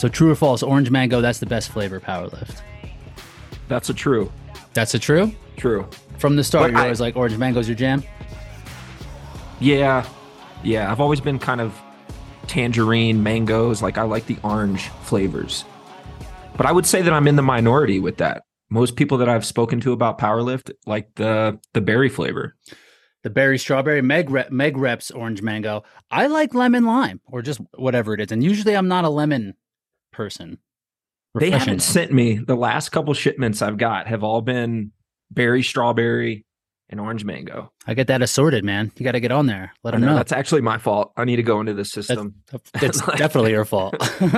So true or false? Orange mango. That's the best flavor power lift. That's a true. That's a true. True. From the start, But you're always like orange mango's your jam. Yeah. I've always been kind of tangerine, mangoes. Like I like the orange flavors. But I would say that I'm in the minority with that. Most people that I've spoken to about Powerlift like the berry flavor. The berry strawberry. Meg reps orange mango. I like lemon lime or just whatever it is. And usually I'm not a lemon person. They Refreshing, haven't though. sent me. The last couple shipments I've got have all been berry strawberry and orange mango. I get that assorted, man. You got to get on there. Let I them know, know. that's actually my fault. I need to go into the system. It's definitely your fault.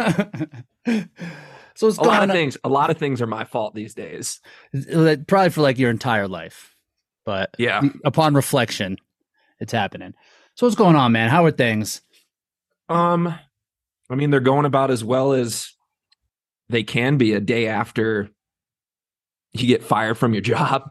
So it's A lot of things are my fault these days. probably for like your entire life, but Yeah. upon reflection, it's happening. So what's going on, man? How are things? I mean, they're going about as well as they can be a day after you get fired from your job.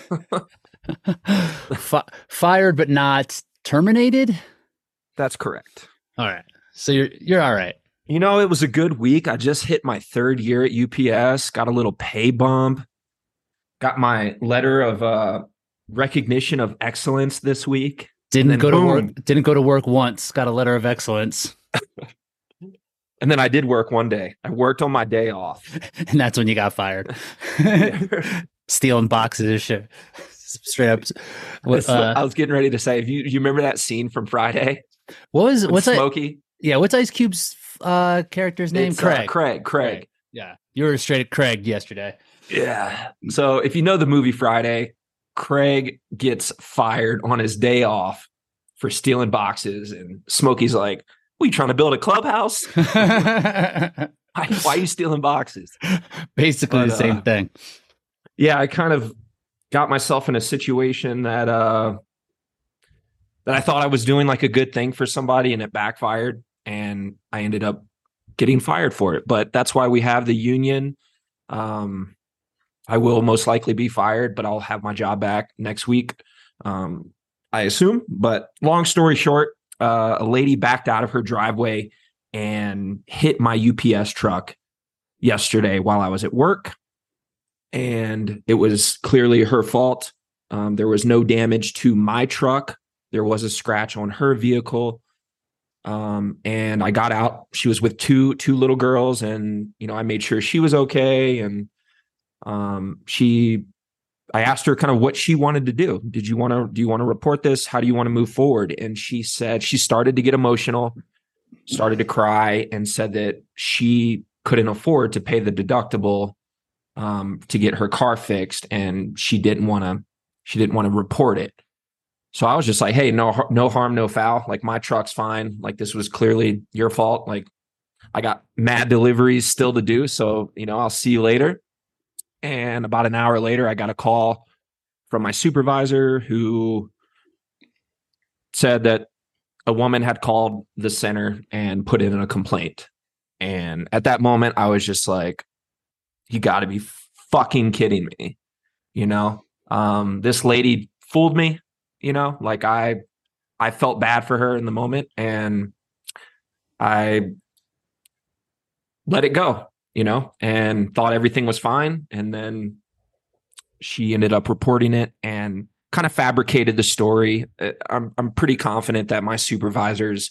Fired but not terminated. That's correct. All right. So you're all right. You know, it was a good week. I just hit my 3rd year at UPS, got a little pay bump, got my letter of recognition of excellence this week. Didn't go to work once. Got a letter of excellence. And then I did work one day. I worked on my day off. And that's when you got fired. Stealing boxes of shit. Straight up. I was getting ready to say, you remember that scene from Friday? What's Smokey? What's Ice Cube's character's name? It's, Craig. Craig. Yeah. You were straight at Craig yesterday. Yeah. So if you know the movie Friday, Craig gets fired on his day off for stealing boxes. And Smokey's like, "What, you trying to build a clubhouse? Why are you stealing boxes?" Basically the same thing. Yeah, I kind of got myself in a situation that I thought I was doing like a good thing for somebody, and it backfired, and I ended up getting fired for it. But that's why we have the union. I will most likely be fired, but I'll have my job back next week, I assume. But long story short, a lady backed out of her driveway and hit my UPS truck yesterday while I was at work. And it was clearly her fault. There was no damage to my truck. There was a scratch on her vehicle. And I got out. She was with two little girls, and, you know, I made sure she was okay. And I asked her kind of what she wanted to do. Do you want to report this? How do you want to move forward? And she said she started to get emotional, started to cry, and said that she couldn't afford to pay the deductible to get her car fixed, and she didn't want to report it. So I was just like, "Hey, no harm, no foul. Like, my truck's fine. Like, this was clearly your fault. Like, I got mad deliveries still to do. So, you know, I'll see you later." And about an hour later, I got a call from my supervisor who said that a woman had called the center and put in a complaint. And at that moment, I was just like, "You got to be fucking kidding me." You know, this lady fooled me, you know, like I felt bad for her in the moment, and I let it go, you know, and thought everything was fine. And then she ended up reporting it and kind of fabricated the story. I'm pretty confident that my supervisors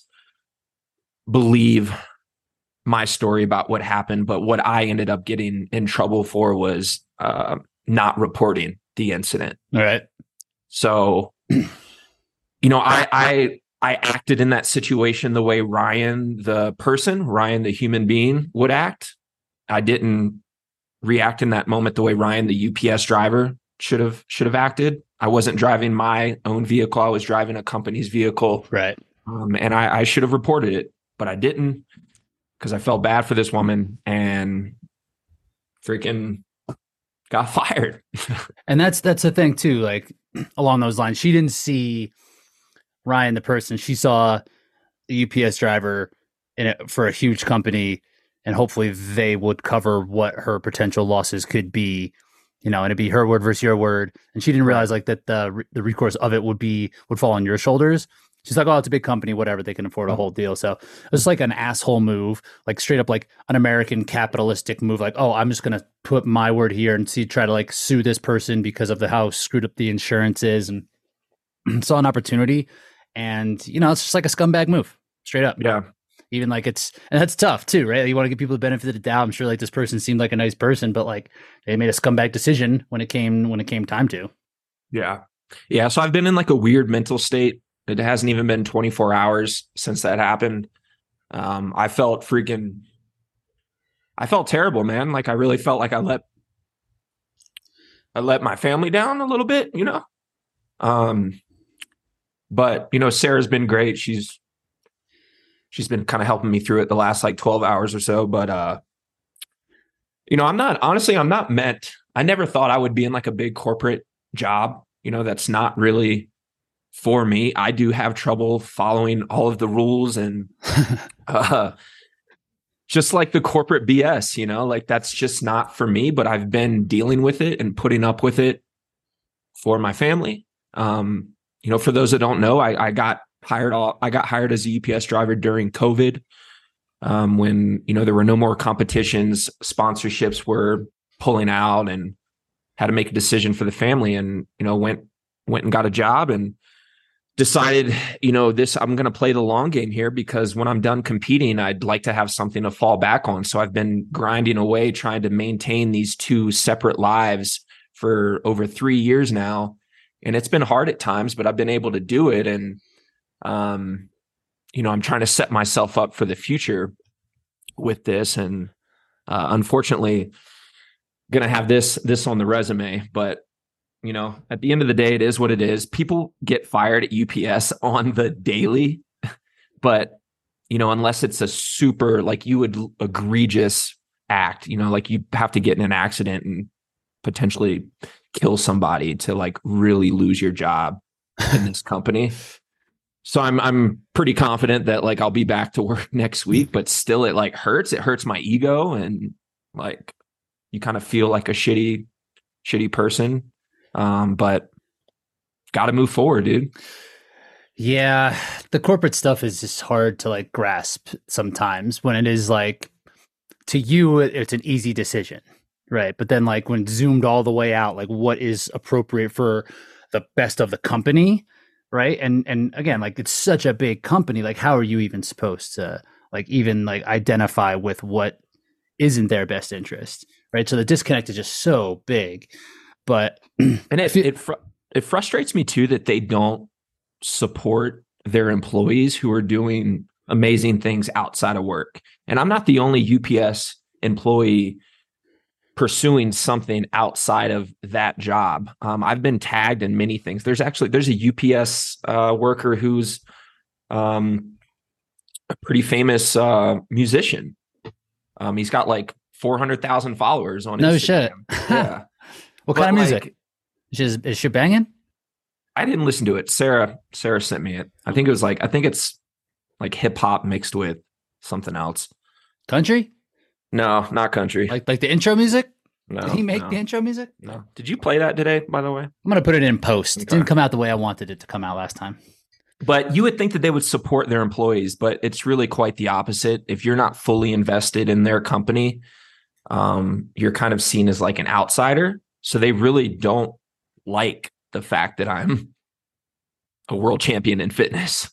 believe my story about what happened, but what I ended up getting in trouble for was not reporting the incident. All right. So, you know, I acted in that situation the way Ryan, the human being, would act. I didn't react in that moment the way Ryan, the UPS driver, should have acted. I wasn't driving my own vehicle. I was driving a company's vehicle. Right. And I should have reported it, but I didn't, because I felt bad for this woman and freaking got fired. And that's the thing too, like along those lines. She didn't see Ryan the person. She saw the UPS driver for a huge company, and hopefully they would cover what her potential losses could be, you know, and it'd be her word versus your word. And she didn't realize like that the recourse of it would fall on your shoulders. She's like, oh, it's a big company, whatever. They can afford a whole deal. So it's like an asshole move, like straight up like an American capitalistic move. Like, oh, I'm just going to put my word here and try to like sue this person because of how screwed up the insurance is. And saw an opportunity. And, it's just like a scumbag move, straight up. Yeah. Even like and that's tough too, right? You want to give people the benefit of the doubt. I'm sure like this person seemed like a nice person, but like they made a scumbag decision when it came time to. Yeah. Yeah. So I've been in like a weird mental state. It hasn't even been 24 hours since that happened. I felt terrible, man. Like I really felt like I let my family down a little bit, But Sarah's been great. She's been kind of helping me through it the last like 12 hours or so. But I'm not meant. I never thought I would be in like a big corporate job. That's not really for me. I do have trouble following all of the rules and just like the corporate BS, like that's just not for me, but I've been dealing with it and putting up with it for my family. For those that don't know, I got hired as a UPS driver during COVID, when, there were no more competitions, sponsorships were pulling out, and had to make a decision for the family, and, went and got a job and decided, I'm going to play the long game here, because when I'm done competing, I'd like to have something to fall back on. So I've been grinding away, trying to maintain these two separate lives for over 3 years now. And it's been hard at times, but I've been able to do it. And, I'm trying to set myself up for the future with this. And, unfortunately, going to have this on the resume, but at the end of the day, it is what it is. People get fired at UPS on the daily, but, unless it's a super, like you would egregious act, like you have to get in an accident and potentially kill somebody to like really lose your job in this company. So I'm pretty confident that like I'll be back to work next week, but still it like hurts. It hurts my ego, and like you kind of feel like a shitty person. But got to move forward, dude. Yeah, the corporate stuff is just hard to like grasp sometimes when it is like, to you, it's an easy decision, right? But then like when zoomed all the way out, like what is appropriate for the best of the company, right? And again, like it's such a big company, like how are you even supposed to like even like identify with what isn't their best interest, right? So the disconnect is just so big. But and it frustrates me too that they don't support their employees who are doing amazing things outside of work. And I'm not the only UPS employee pursuing something outside of that job. I've been tagged in many things. There's a UPS worker who's a pretty famous musician. He's got like 400,000 followers on Instagram. No shit. Yeah. What kind of music? Is she banging? I didn't listen to it. Sarah sent me it. I think it's like hip hop mixed with something else. Country? No, not country. Like the intro music? No. Did he make the intro music? No. Did you play that today, by the way? I'm going to put it in post. Okay. It didn't come out the way I wanted it to come out last time. But you would think that they would support their employees, but it's really quite the opposite. If you're not fully invested in their company, you're kind of seen as like an outsider. So they really don't like the fact that I'm a world champion in fitness,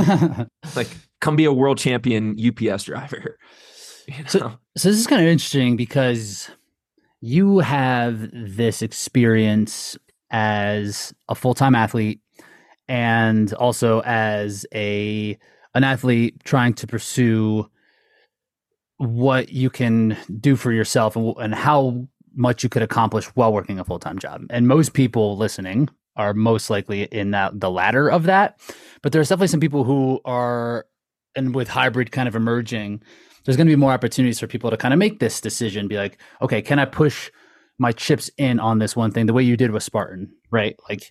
like come be a world champion UPS driver. So this is kind of interesting because you have this experience as a full-time athlete and also as an athlete trying to pursue what you can do for yourself and how much you could accomplish while working a full-time job. And most people listening are most likely in the latter of that. But there's definitely some people who are, and with hybrid kind of emerging, there's going to be more opportunities for people to kind of make this decision, be like, okay, can I push my chips in on this one thing the way you did with Spartan, right? Like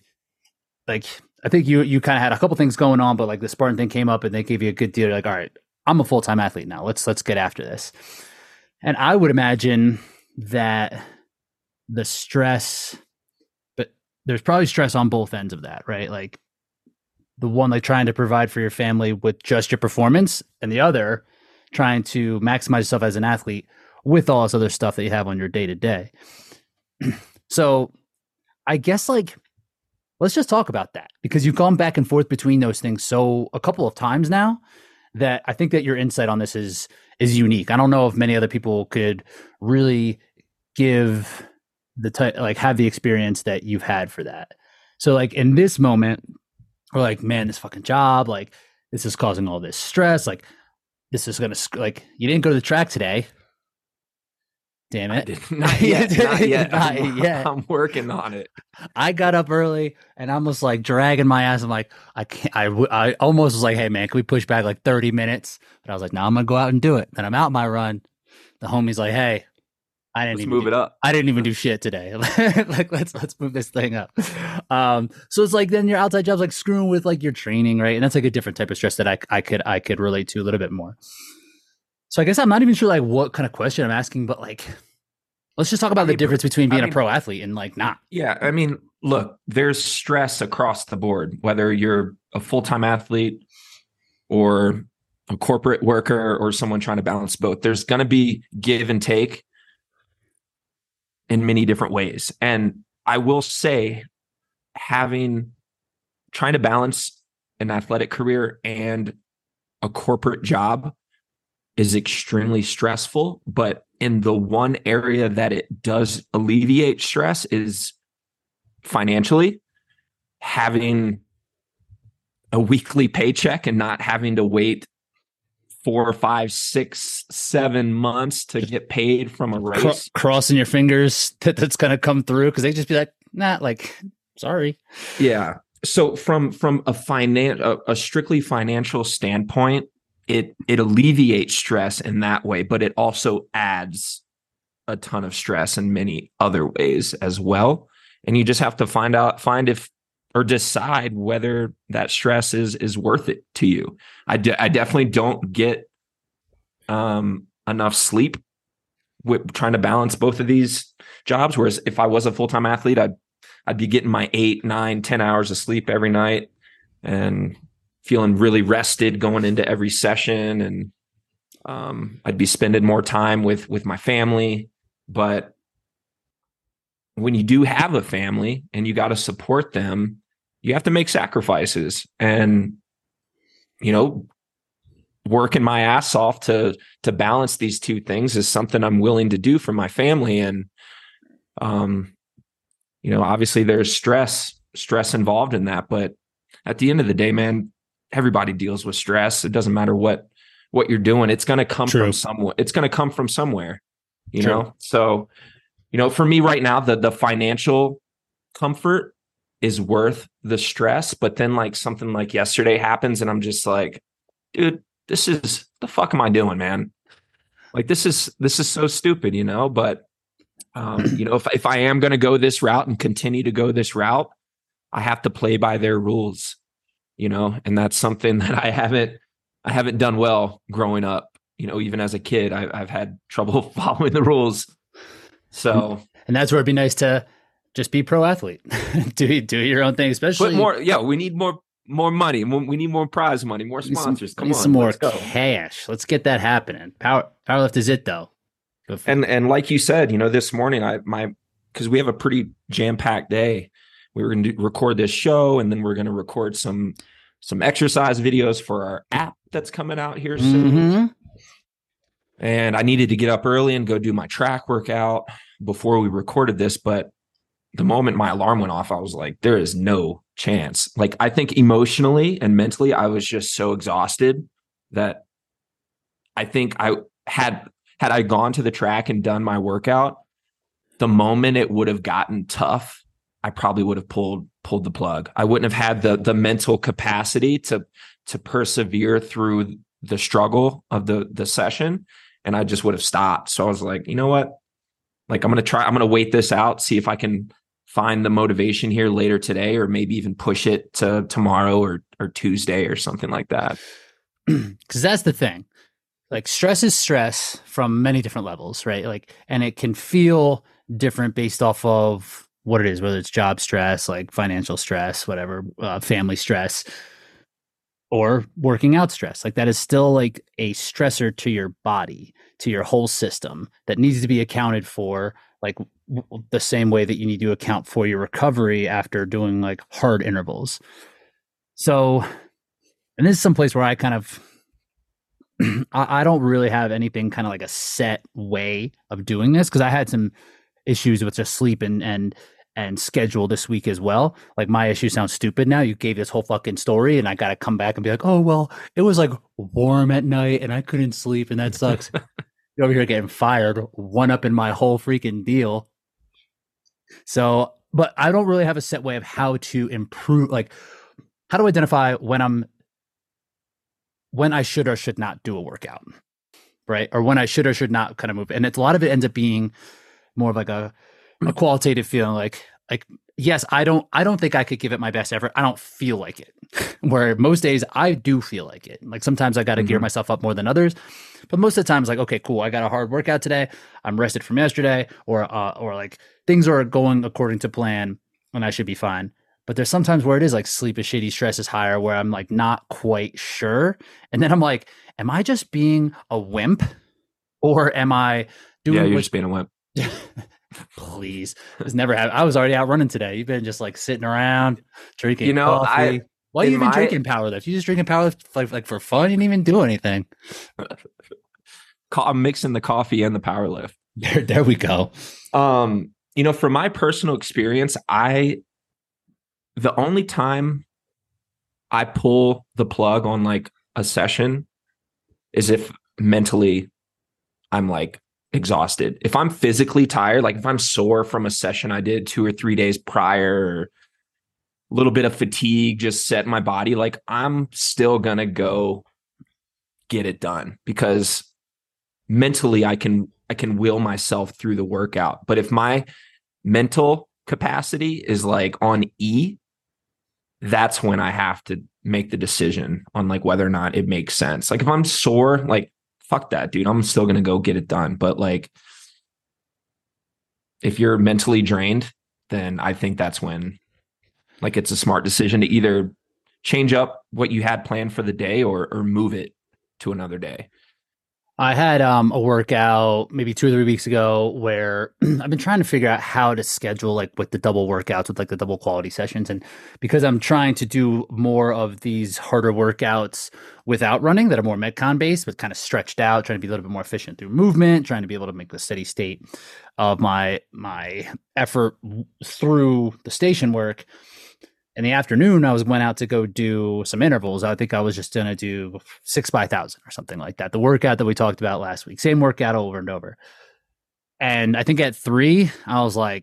I think you kind of had a couple things going on, but like the Spartan thing came up and they gave you a good deal. You're like, all right, I'm a full-time athlete now. Let's get after this. And I would imagine that the stress, but there's probably stress on both ends of that, right? Like the one like trying to provide for your family with just your performance, and the other trying to maximize yourself as an athlete with all this other stuff that you have on your day to day. So I guess like let's just talk about that, because you've gone back and forth between those things so a couple of times now that I think that your insight on this is unique. I don't know if many other people could really give have the experience that you've had for that. So like in this moment, we're like, man, this fucking job, like this is causing all this stress. Like this is gonna like you didn't go to the track today. Damn it! Not yet. Not yet. Not yet. I'm working on it. I got up early and I'm just like dragging my ass. I'm like, I can't. I almost was like, hey man, can we push back like 30 minutes? But I was like, no, I'm gonna go out and do it. Then I'm out my run. The homie's like, hey, Let's move it up. I didn't even do shit today. Like let's move this thing up. So it's like then your outside job's like screwing with like your training, right? And that's like a different type of stress that I could relate to a little bit more. So I guess I'm not even sure like what kind of question I'm asking, but like let's just talk about the difference between being a pro athlete and like not. Yeah, I mean, look, there's stress across the board, whether you're a full-time athlete or a corporate worker or someone trying to balance both. There's going to be give and take in many different ways. And I will say, trying to balance an athletic career and a corporate job is extremely stressful, but in the one area that it does alleviate stress is financially. Having a weekly paycheck and not having to wait 4 or 5, 6, 7 months to get paid from a race. Crossing your fingers that's going to come through, because they just be like, nah, like, sorry. Yeah. So from a strictly financial standpoint, it alleviates stress in that way, but it also adds a ton of stress in many other ways as well. And you just have to decide whether that stress is worth it to you. I definitely don't get enough sleep with trying to balance both of these jobs. Whereas if I was a full-time athlete, I'd be getting my 8, 9, 10 hours of sleep every night and feeling really rested going into every session. And I'd be spending more time with my family. But when you do have a family and you got to support them, you have to make sacrifices. And, working my ass off to balance these two things is something I'm willing to do for my family. And, obviously there's stress involved in that. But at the end of the day, man, everybody deals with stress. It doesn't matter what you're doing. It's going to come from somewhere. It's going to come from somewhere, you know? So, for me right now, the financial comfort is worth the stress. But then like something like yesterday happens and I'm just like, dude, the fuck am I doing, man? Like, this is so stupid, but, if I am going to go this route and continue to go this route, I have to play by their rules, and that's something that I haven't done well growing up. Even as a kid, I've had trouble following the rules. So, and that's where it'd be nice to just be pro athlete, do your own thing, especially. But more, yeah, we need more money. We need more prize money, more sponsors. Come on, some more cash. Let's get that happening. Powerlift is it though. And like you said, this morning because we have a pretty jam-packed day. We were going to record this show, and then we're going to record some exercise videos for our app that's coming out here soon. Mm-hmm. And I needed to get up early and go do my track workout before we recorded this. But the moment my alarm went off, I was like, there is no chance. Like, I think emotionally and mentally, I was just so exhausted that I think had I gone to the track and done my workout, the moment it would have gotten tough, I probably would have pulled the plug. I wouldn't have had the mental capacity to persevere through the struggle of the session, and I just would have stopped. So I was like, you know what? Like, I'm going to wait this out, see if I can find the motivation here later today, or maybe even push it to tomorrow or Tuesday or something like that. Because that's the thing. Like, stress is stress from many different levels, right? Like, and it can feel different based off of what it is, whether it's job stress, like financial stress, whatever, family stress. or working out stress. Like that is still like a stressor to your body, to your whole system that needs to be accounted for, like the same way that you need to account for your recovery after doing like hard intervals. So, and this is some place where I kind of, I don't really have anything kind of like a set way of doing this because I had some issues with just sleep and schedule this week as well. Like my issue sounds stupid now. You gave this whole fucking story and I got to come back and be like, oh, well, it was like warm at night and I couldn't sleep and that sucks. You're over here getting fired, one up in my whole freaking deal. So, but I don't really have a set way of how to improve. Like, how do I identify when I should or should not do a workout, right? Or when I should or should not kind of move. And it's a lot of it ends up being more of like a qualitative feeling, like yes, I don't think I could give it my best effort. I don't feel like it. Where most days I do feel like it. Like sometimes I got to gear myself up more than others, but most of the time it's like, okay, cool. I got a hard workout today. I'm rested from yesterday, or like things are going according to plan, and I should be fine. But there's sometimes where it is like sleep is shitty, stress is higher, where I'm like not quite sure, and then I'm like, am I just being a wimp, or am I doing? Yeah, you're just being a wimp. Please, this never happened. I was already out running today. You've been just like sitting around drinking coffee. Why are you even drinking Powerlift? You just drinking Powerlift like for fun? You didn't even do anything. I'm mixing the coffee and the Powerlift. There we go. From my personal experience, the only time I pull the plug on like a session is if mentally I'm like exhausted. If I'm physically tired, like if I'm sore from a session I did 2 or 3 days prior, or a little bit of fatigue just set in my body, like I'm still gonna go get it done because mentally I can will myself through the workout. But if my mental capacity is like on E, that's when I have to make the decision on like whether or not it makes sense. Like if I'm sore, like fuck that, dude. I'm still going to go get it done. But like, if you're mentally drained, then I think that's when like it's a smart decision to either change up what you had planned for the day or move it to another day. I had a workout maybe 2 or 3 weeks ago where I've been trying to figure out how to schedule like with the double workouts, with like the double quality sessions. And because I'm trying to do more of these harder workouts without running that are more Metcon based, but kind of stretched out, trying to be a little bit more efficient through movement, trying to be able to make the steady state of my effort through the station work. In the afternoon, I went out to go do some intervals. I think I was just going to do 6 by 1,000 or something like that. The workout that we talked about last week, same workout over and over. And I think at 3, I was like,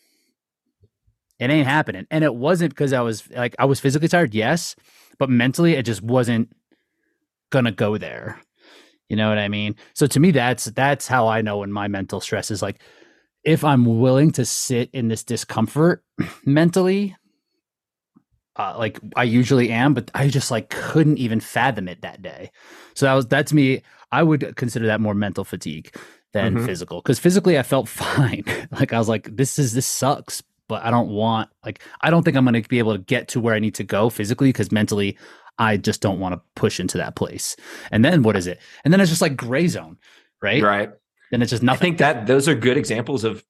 it ain't happening. And it wasn't because I was physically tired. Yes. But mentally, it just wasn't going to go there. You know what I mean? So to me, that's how I know when my mental stress is like, if I'm willing to sit in this discomfort mentally, like I usually am, but I just like couldn't even fathom it that day. So that's me. I would consider that more mental fatigue than physical, because physically I felt fine. Like I was like, this sucks, but I don't think I'm going to be able to get to where I need to go physically, because mentally I just don't want to push into that place. And then what is it? And then it's just like gray zone, right? Right. Then it's just nothing. I think that those are good examples of,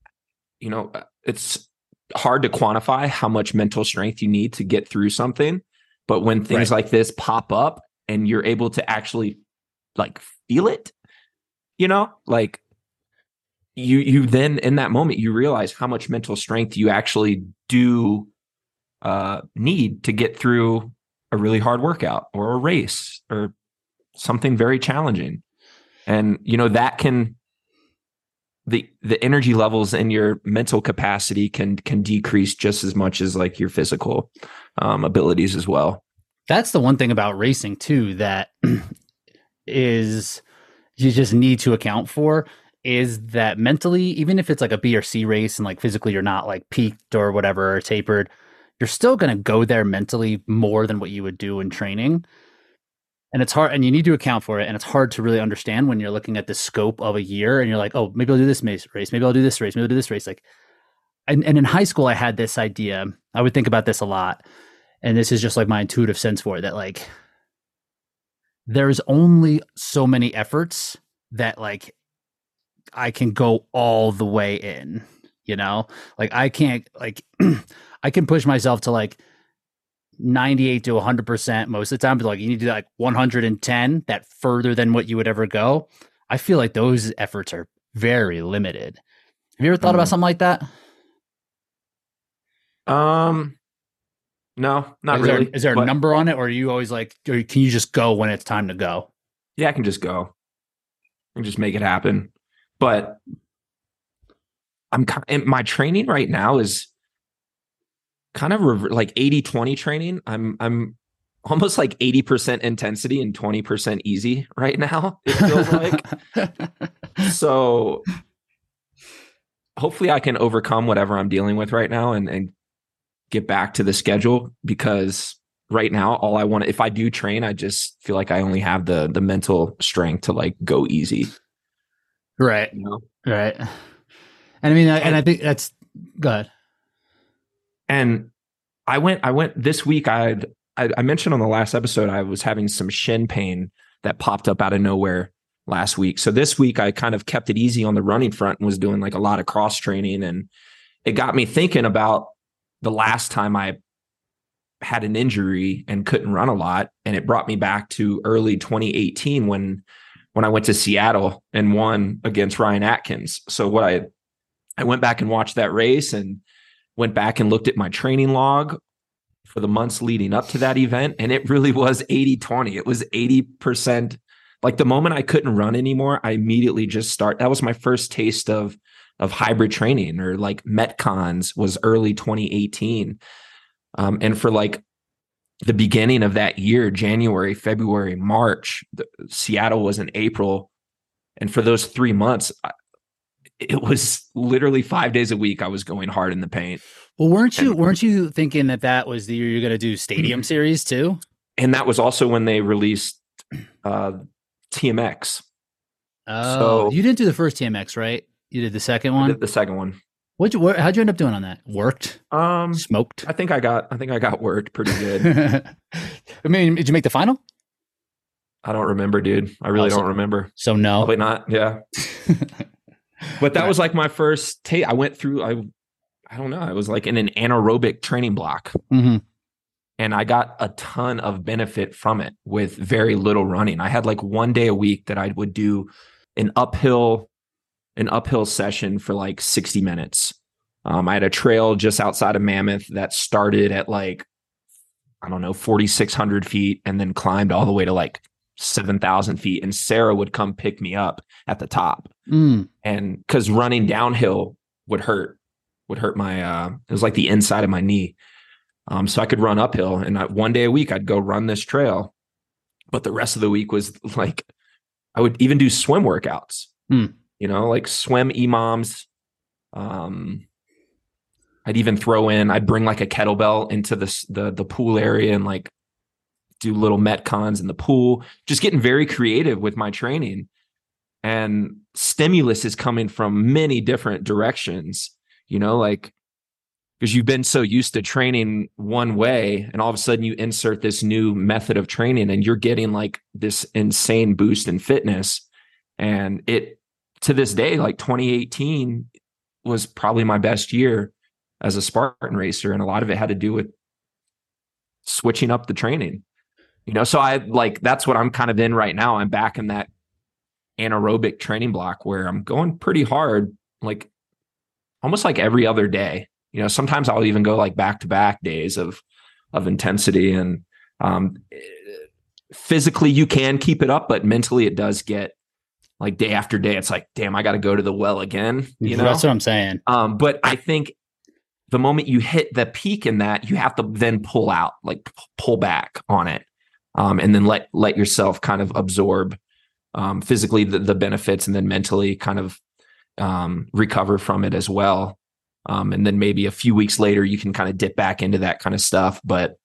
it's hard to quantify how much mental strength you need to get through something. But when things like this pop up and you're able to actually like feel it, like you then in that moment, you realize how much mental strength you actually do need to get through a really hard workout or a race or something very challenging. And, that can, the energy levels and your mental capacity can decrease just as much as like your physical abilities as well. That's the one thing about racing too, that is you just need to account for, is that mentally, even if it's like a B or C race and like physically you're not like peaked or whatever, or tapered, you're still going to go there mentally more than what you would do in training. And it's hard, and you need to account for it. And it's hard to really understand when you're looking at the scope of a year and you're like, oh, maybe I'll do this race. Maybe I'll do this race. Maybe I'll do this race. Like, and in high school, I had this idea. I would think about this a lot. And this is just like my intuitive sense for it, that like, there's only so many efforts that like I can go all the way in, you know? Like I can't like I can push myself to like 98 to 100% most of the time, but like you need to do like 110, that further than what you would ever go. I feel like those efforts are very limited. Have you ever thought about something like that? No, not Like, really. Is there a But number on it, or are you always like, or can you just go when it's time to go? yeah, I can just go and just make it happen. But and my training right now is kind of like 80-20 training. I'm almost like 80% intensity and 20% easy right now, it feels like. So hopefully I can overcome whatever I'm dealing with right now and get back to the schedule, because right now all I want, if I do train, I just feel like I only have the mental strength to like go easy. Right. You know? Right. And I mean, and I think that's good. And I went this week. I mentioned on the last episode, I was having some shin pain that popped up out of nowhere last week. So this week I kind of kept it easy on the running front and was doing like a lot of cross training. And it got me thinking about the last time I had an injury and couldn't run a lot. And it brought me back to early 2018 when I went to Seattle and won against Ryan Atkins. So I went back and watched that race and went back and looked at my training log for the months leading up to that event. And it really was 80-20. It was 80%. Like the moment I couldn't run anymore, I immediately just that was my first taste of hybrid training, or like Metcons was early 2018. And for like the beginning of that year, January, February, March, Seattle was in April. And for those 3 months, it was literally 5 days a week I was going hard in the paint. Well, weren't you thinking that was the year you're going to do Stadium Series too? And that was also when they released TMX. Oh, so you didn't do the first TMX, right? You did the second one. I did the second one. How'd you end up doing on that? Worked? Smoked? I think I got worked pretty good. I mean, did you make the final? I don't remember, dude. I really don't remember. So no, probably not. Yeah. But that was like my first tape. I went through, I don't know. I was like in an anaerobic training block. Mm-hmm. And I got a ton of benefit from it with very little running. I had like 1 day a week that I would do an uphill session for like 60 minutes. I had a trail just outside of Mammoth that started at like, I don't know, 4,600 feet and then climbed all the way to like 7,000 feet. And Sarah would come pick me up at the top. And because running downhill would hurt my, it was like the inside of my knee. So I could run uphill, and 1 day a week I'd go run this trail. But the rest of the week was like, I would even do swim workouts, like swim EMOMs. I'd bring like a kettlebell into the pool area and like do little Metcons in the pool, just getting very creative with my training. And stimulus is coming from many different directions, like, because you've been so used to training one way, and all of a sudden you insert this new method of training and you're getting like this insane boost in fitness. And it, to this day, like 2018 was probably my best year as a Spartan racer. And a lot of it had to do with switching up the training, so that's what I'm kind of in right now. I'm back in that anaerobic training block where I'm going pretty hard, like almost like every other day. Sometimes I'll even go like back-to-back days of intensity, and physically you can keep it up, but mentally it does get like day after day. It's like, damn, I got to go to the well again. That's what I'm saying. But I think the moment you hit the peak in that, you have to then pull out, like pull back on it, and then let yourself kind of absorb physically the benefits, and then mentally kind of recover from it as well. And then maybe a few weeks later, you can kind of dip back into that kind of stuff. But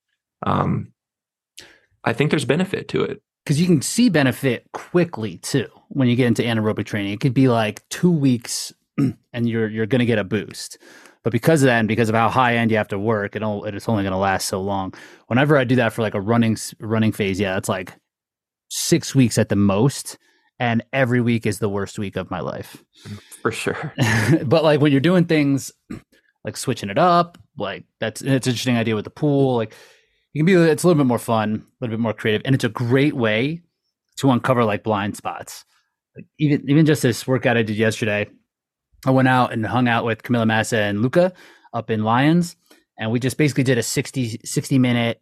I think there's benefit to it. Because you can see benefit quickly too when you get into anaerobic training. It could be like 2 weeks and you're going to get a boost. But because of that, and because of how high end you have to work, it's only going to last so long. Whenever I do that for like a running phase, yeah, it's like 6 weeks at the most, and every week is the worst week of my life. For sure. But like when you're doing things like switching it up, like it's an interesting idea with the pool. Like it's a little bit more fun, a little bit more creative, and it's a great way to uncover like blind spots. Like even just this workout I did yesterday, I went out and hung out with Camila Massa and Luca up in Lions, and we just basically did a 60 minute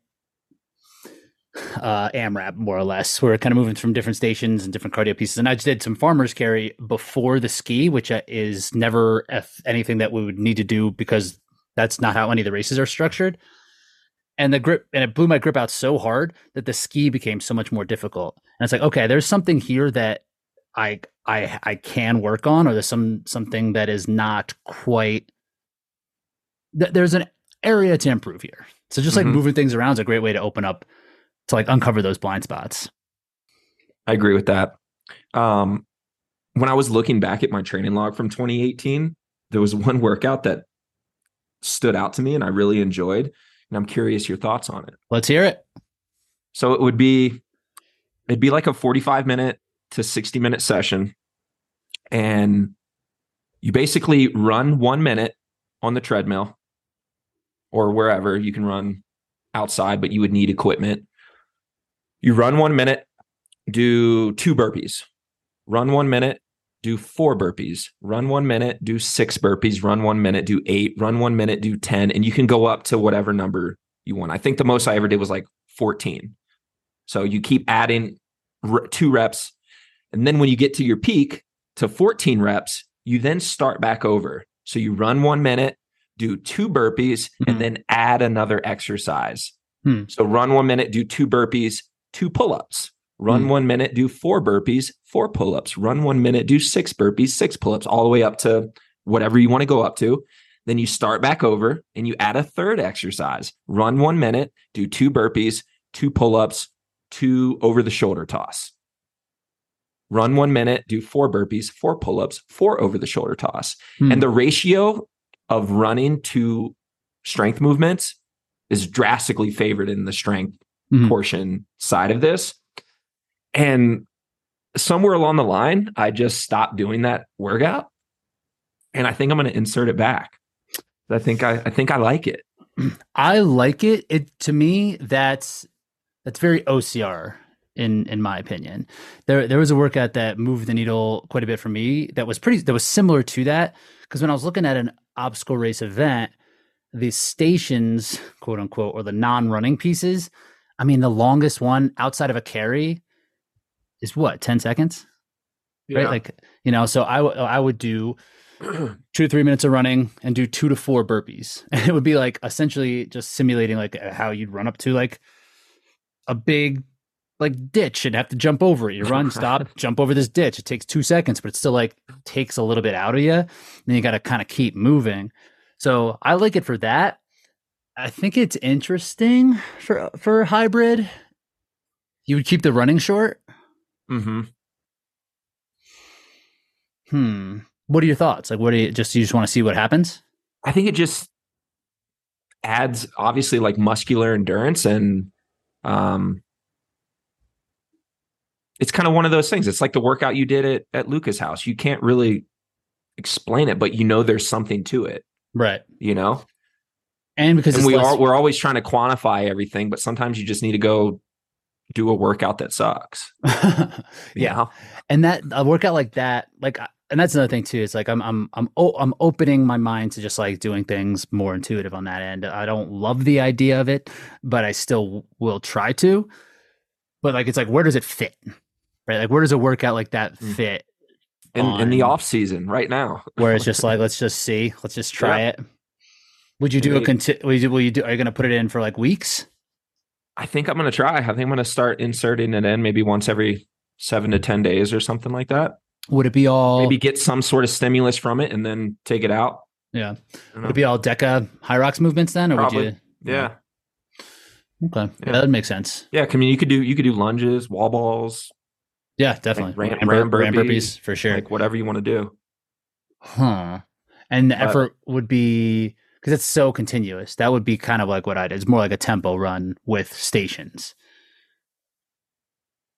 AMRAP, more or less. We're kind of moving from different stations and different cardio pieces. And I just did some farmer's carry before the ski, which is never anything that we would need to do because that's not how any of the races are structured. And the grip, and it blew my grip out so hard that the ski became so much more difficult. And it's like, okay, there's something here that I can work on, or there's something that is not quite. There's an area to improve here. So just like moving things around is a great way to open up, to like uncover those blind spots. I agree with that. When I was looking back at my training log from 2018, there was one workout that stood out to me and I really enjoyed. And I'm curious your thoughts on it. Let's hear it. So it'd be like a 45-minute to 60-minute session. And you basically run 1 minute on the treadmill or wherever. You can run outside, but you would need equipment. You run 1 minute, do 2 burpees. Run 1 minute, do 4 burpees. Run 1 minute, do 6 burpees. Run 1 minute, do 8. Run 1 minute, do 10. And you can go up to whatever number you want. I think the most I ever did was like 14. So you keep adding 2 reps. And then when you get to your peak to 14 reps, you then start back over. So you run 1 minute, do 2 burpees, and then add another exercise. So run 1 minute, do 2 burpees, 2 pull-ups. Run 1 minute, do 4 burpees, 4 pull-ups. Run 1 minute, do 6 burpees, 6 pull-ups, all the way up to whatever you want to go up to. Then you start back over and you add a third exercise. Run 1 minute, do 2 burpees, 2 pull-ups, 2 over-the-shoulder toss. Run 1 minute, do 4 burpees, 4 pull-ups, 4 over-the-shoulder toss. And the ratio of running to strength movements is drastically favored in the strength portion side of this. And somewhere along the line, I just stopped doing that workout. And I think I'm going to insert it back. I think I like it. I like it. To me, that's very OCR in my opinion. There was a workout that moved the needle quite a bit for me that was similar to that. Because when I was looking at an obstacle race event, the stations, quote unquote, or the non-running pieces, I mean, the longest one outside of a carry is what, 10 seconds? Yeah. Right? Like, so I would do 2 to 3 minutes of running and do 2 to 4 burpees. And it would be like essentially just simulating like how you'd run up to like a big like ditch and have to jump over it. You run, stop, jump over this ditch. It takes 2 seconds, but it still like takes a little bit out of you. Then you got to kind of keep moving. So I like it for that. I think it's interesting for hybrid. You would keep the running short. What are your thoughts? Like, you just want to see what happens? I think it just adds obviously like muscular endurance and it's kind of one of those things. It's like the workout you did at Luca's house. You can't really explain it, but there's something to it. Right. And because we're always trying to quantify everything, but sometimes you just need to go do a workout that sucks. Yeah. And that a workout like that, and that's another thing too. It's like I'm opening my mind to just like doing things more intuitive on that end. I don't love the idea of it, but I still will try to. But like, it's like, where does it fit? Right? Like, where does a workout like that fit? In the off season right now, where it's just like, let's just see, let's just try it. Would you do are you going to put it in for like weeks? I think I'm going to try. I think I'm going to start inserting it in maybe once every 7 to 10 days or something like that. Would it be all maybe get some sort of stimulus from it and then take it out? Yeah. Would it be all Deca Hyrox movements then? Or probably. Would you? Yeah. Okay. Yeah, that would make sense. Yeah. I mean, you could do lunges, wall balls. Yeah, definitely. Like ram burpees for sure. Like whatever you want to do. And the effort would be, because it's so continuous, that would be kind of like what I did. It's more like a tempo run with stations.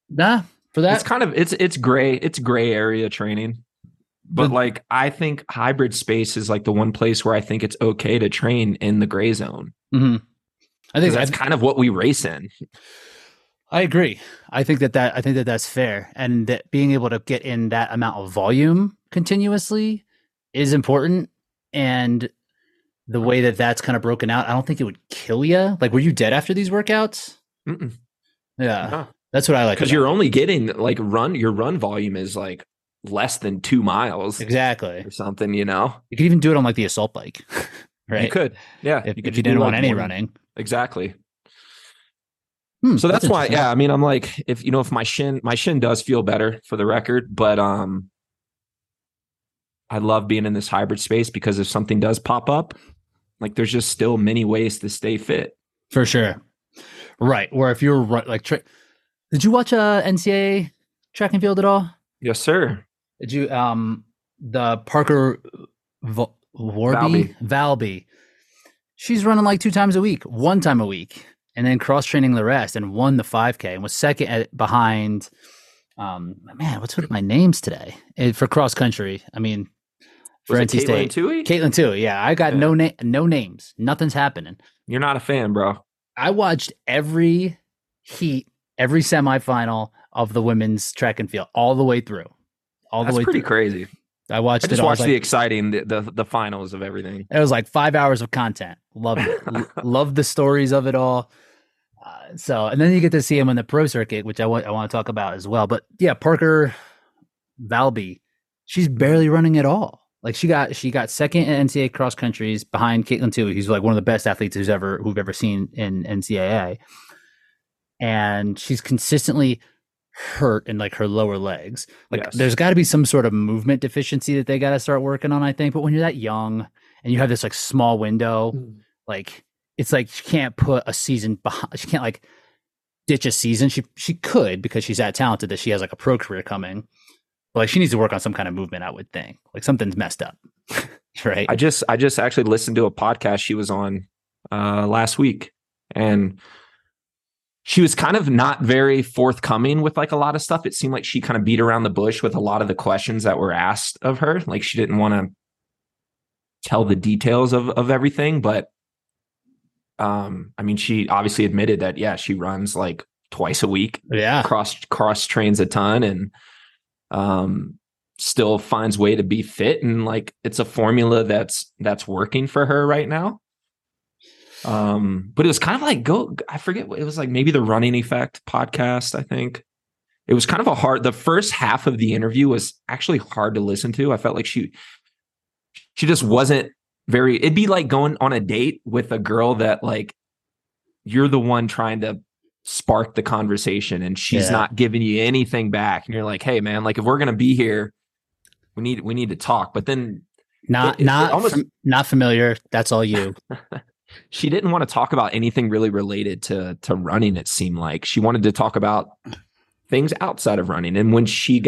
Nah, for It's that. kind of it's gray area training. But The, like I think hybrid space is like the one place where I think it's okay to train in the gray zone mhm. I because think that's kind of what we race in. I agree. I think that that's fair, and that being able to get in that amount of volume continuously is important. And the way that that's kind of broken out, I don't think it would kill you. Like, were you dead after these workouts? Mm-mm, Yeah, no, that's what I like because about you're it. only getting like your run volume is like less than 2 miles Exactly. or something. You know, You could even do it on like the assault bike, you right? could, yeah, you could If you just do didn't want like any one running. exactly. Hmm, So that's that's why, interesting. yeah. I mean, I'm like, if you know, if my shin does feel better for the record, but I love being in this hybrid space because if something does pop up, like there's just still many ways to stay fit. For sure. Right. Or if you're like, did you watch NCAA track and field at all? Yes, sir. Did you the Parker Warby Valby. Valby? She's running like 2 times a week, 1 time a week, and then cross training the rest, and won the 5K and was second behind. Man, what's with my names today for cross country? I mean, for Was it NC Caitlin State, Toohey? Caitlin too. Yeah, I got Yeah. no names. Nothing's happening. You're not a fan, bro. I watched every heat, every semifinal of the women's track and field, all the way through, all the That's way pretty through. crazy. I watched I it. just I was watched the like, exciting, the finals of everything. it was like 5 hours of content. Loved it. Loved the stories of it all. So, and then you get to see him on the pro circuit, which I want to talk about as well. But yeah, Parker Valby, she's barely running at all. Like she got second in NCAA cross countries behind Caitlin Toohey, who's like one of the best athletes who've ever seen in NCAA, and she's consistently hurt in like her lower legs. Like Yes. there's got to be some sort of movement deficiency that they got to start working on, I think. But when you're that young and you have this like small window, like it's like she can't put a season behind. She can't like ditch a season. She could because she's that talented that she has like a pro career coming. But like she needs to work on some kind of movement, I would think. Like something's messed up. Right. I just actually listened to a podcast she was on last week, and she was kind of not very forthcoming with like a lot of stuff. It seemed like she kind of beat around the bush with a lot of the questions that were asked of her. Like she didn't want to tell the details of everything, but I mean, she obviously admitted that, yeah, she runs like twice a week, Yeah. cross trains a ton, and still finds way to be fit. And like, it's a formula that's working for her right now. But it was kind of like I forget what it was, like maybe the Running Effect podcast. I think it was kind of the first half of the interview was actually hard to listen to. I felt like she just wasn't it'd be like going on a date with a girl that like you're the one trying to spark the conversation and she's not giving you anything back. And you're like, hey man, like if we're going to be here, we need to talk. But then not familiar. That's all you. She didn't want to talk about anything really related to running. It seemed like she wanted to talk about things outside of running. And when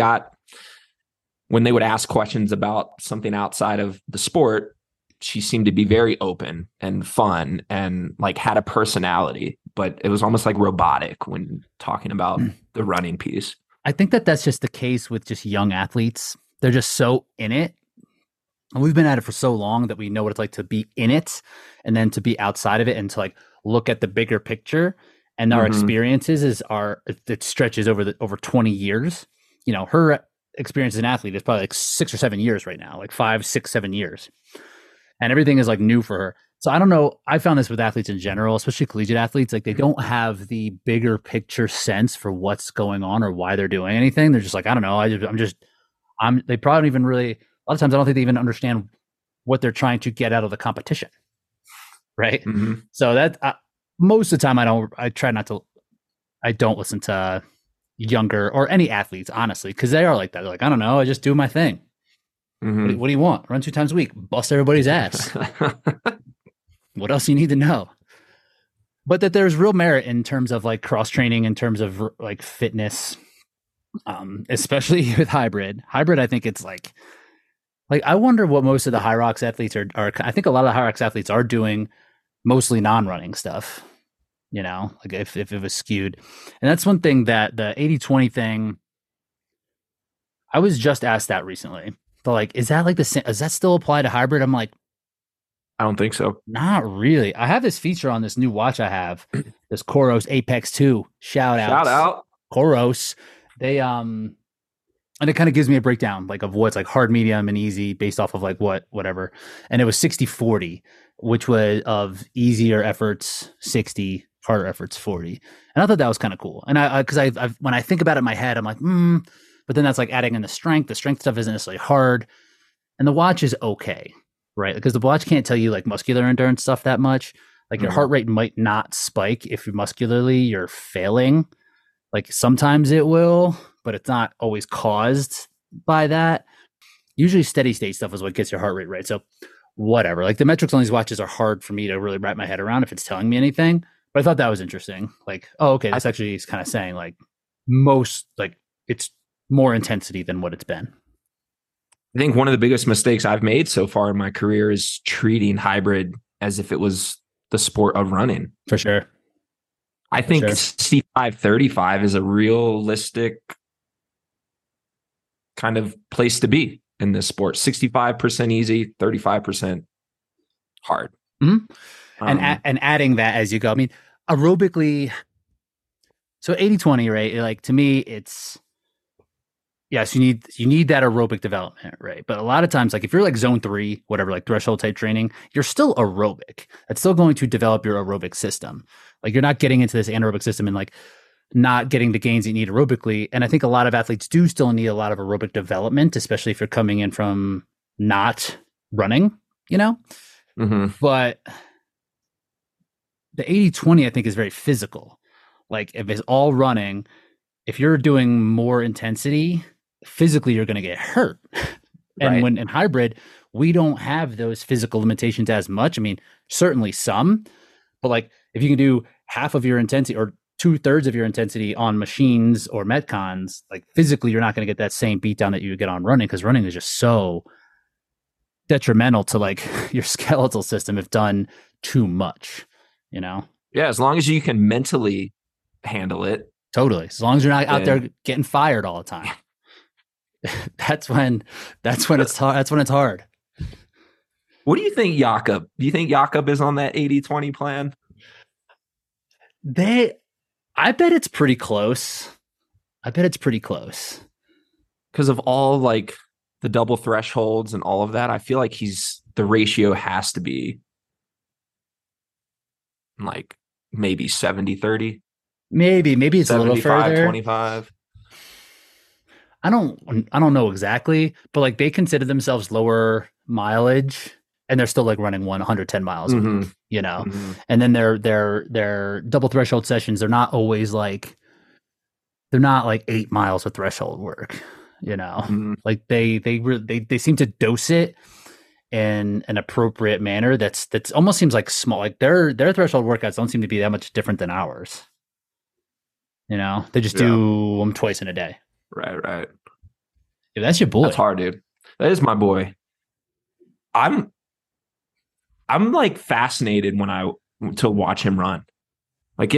they would ask questions about something outside of the sport, she seemed to be very open and fun and like had a personality, but it was almost like robotic when talking about the running piece. I think that's just the case with just young athletes. They're just so in it. And we've been at it for so long that we know what it's like to be in it and then to be outside of it and to like look at the bigger picture. And our experiences it stretches over 20 years. You know, her experience as an athlete is probably like 6 or 7 years right now, like 5, 6, 7 years. And everything is like new for her. So I don't know. I found this with athletes in general, especially collegiate athletes. Like they don't have the bigger picture sense for what's going on or why they're doing anything. They're just like, I don't know. They probably don't even really, a lot of times I don't think they even understand what they're trying to get out of the competition. Right. Mm-hmm. So that most of the time I don't listen to younger or any athletes, honestly, because they are like that. They're like, I don't know. I just do my thing. Mm-hmm. What do you want? Run 2 times a week, bust everybody's ass. What else do you need to know? But that there's real merit in terms of like cross training, in terms of like fitness, especially with hybrid. Hybrid, I think it's like I wonder what most of the Hyrox athletes are. I think a lot of the Hyrox athletes are doing mostly non-running stuff. like if it was skewed. And that's one thing that the 80/20 thing, I was just asked that recently. But like, is that like the same? Does that still apply to hybrid? I'm like, I don't think so. not really. I have this feature on this new watch I have, this Coros Apex 2. Shout out. Coros. They and it kind of gives me a breakdown like of what's like hard, medium, and easy based off of like whatever. And it was 60/40, which was of easier efforts 60, harder efforts 40. And I thought that was kind of cool. And because I've when I think about it in my head, I'm like, but then that's like adding in the strength. The strength stuff isn't necessarily hard. And the watch is okay, right? Because the watch can't tell you like muscular endurance stuff that much. Like your heart rate might not spike if you're muscularly you're failing. Like sometimes it will, but it's not always caused by that. Usually steady state stuff is what gets your heart rate right. So whatever. Like the metrics on these watches are hard for me to really wrap my head around if it's telling me anything. But I thought that was interesting. Like, oh, okay, this actually is kind of saying like most like it's more intensity than what it's been. I think one of the biggest mistakes I've made so far in my career is treating hybrid as if it was the sport of running. For sure. I think 65-35 is a realistic kind of place to be in this sport. 65% easy, 35% hard. Mm-hmm. And adding that as you go. I mean, aerobically, so 80/20, right? Like to me, it's yes, you need that aerobic development, right? But a lot of times, like if you're like zone 3, whatever, like threshold type training, you're still aerobic. That's still going to develop your aerobic system. Like you're not getting into this anaerobic system and like not getting the gains you need aerobically. And I think a lot of athletes do still need a lot of aerobic development, especially if you're coming in from not running, Mm-hmm. But the 80/20, I think, is very physical. Like if it's all running, if you're doing more intensity, physically you're going to get hurt. And Right. when in hybrid, we don't have those physical limitations as much. I mean, certainly some, but like if you can do half of your intensity or 2/3 of your intensity on machines or metcons, like physically you're not going to get that same beatdown that you would get on running, because running is just so detrimental to like your skeletal system if done too much, Yeah, as long as you can mentally handle it. Totally. As long as you're not out there getting fired all the time. That's when it's hard. That's when it's hard. What do you think, Jakob? Do you think Jakob is on that 80/20 plan? I bet it's pretty close. Because of all like the double thresholds and all of that, I feel like the ratio has to be like maybe 70/30. Maybe it's a little further. 25. I don't know exactly, but like they consider themselves lower mileage and they're still like running 110 miles, Mm-hmm. Mm-hmm. And then their double threshold sessions, they're not like 8 miles of threshold work, Mm-hmm. like they seem to dose it in an appropriate manner. That's almost seems like small, like their threshold workouts don't seem to be that much different than ours. They just do them twice in a day. Right. Yeah, that's your boy. That's hard, dude. That is my boy. I'm like fascinated to watch him run. Like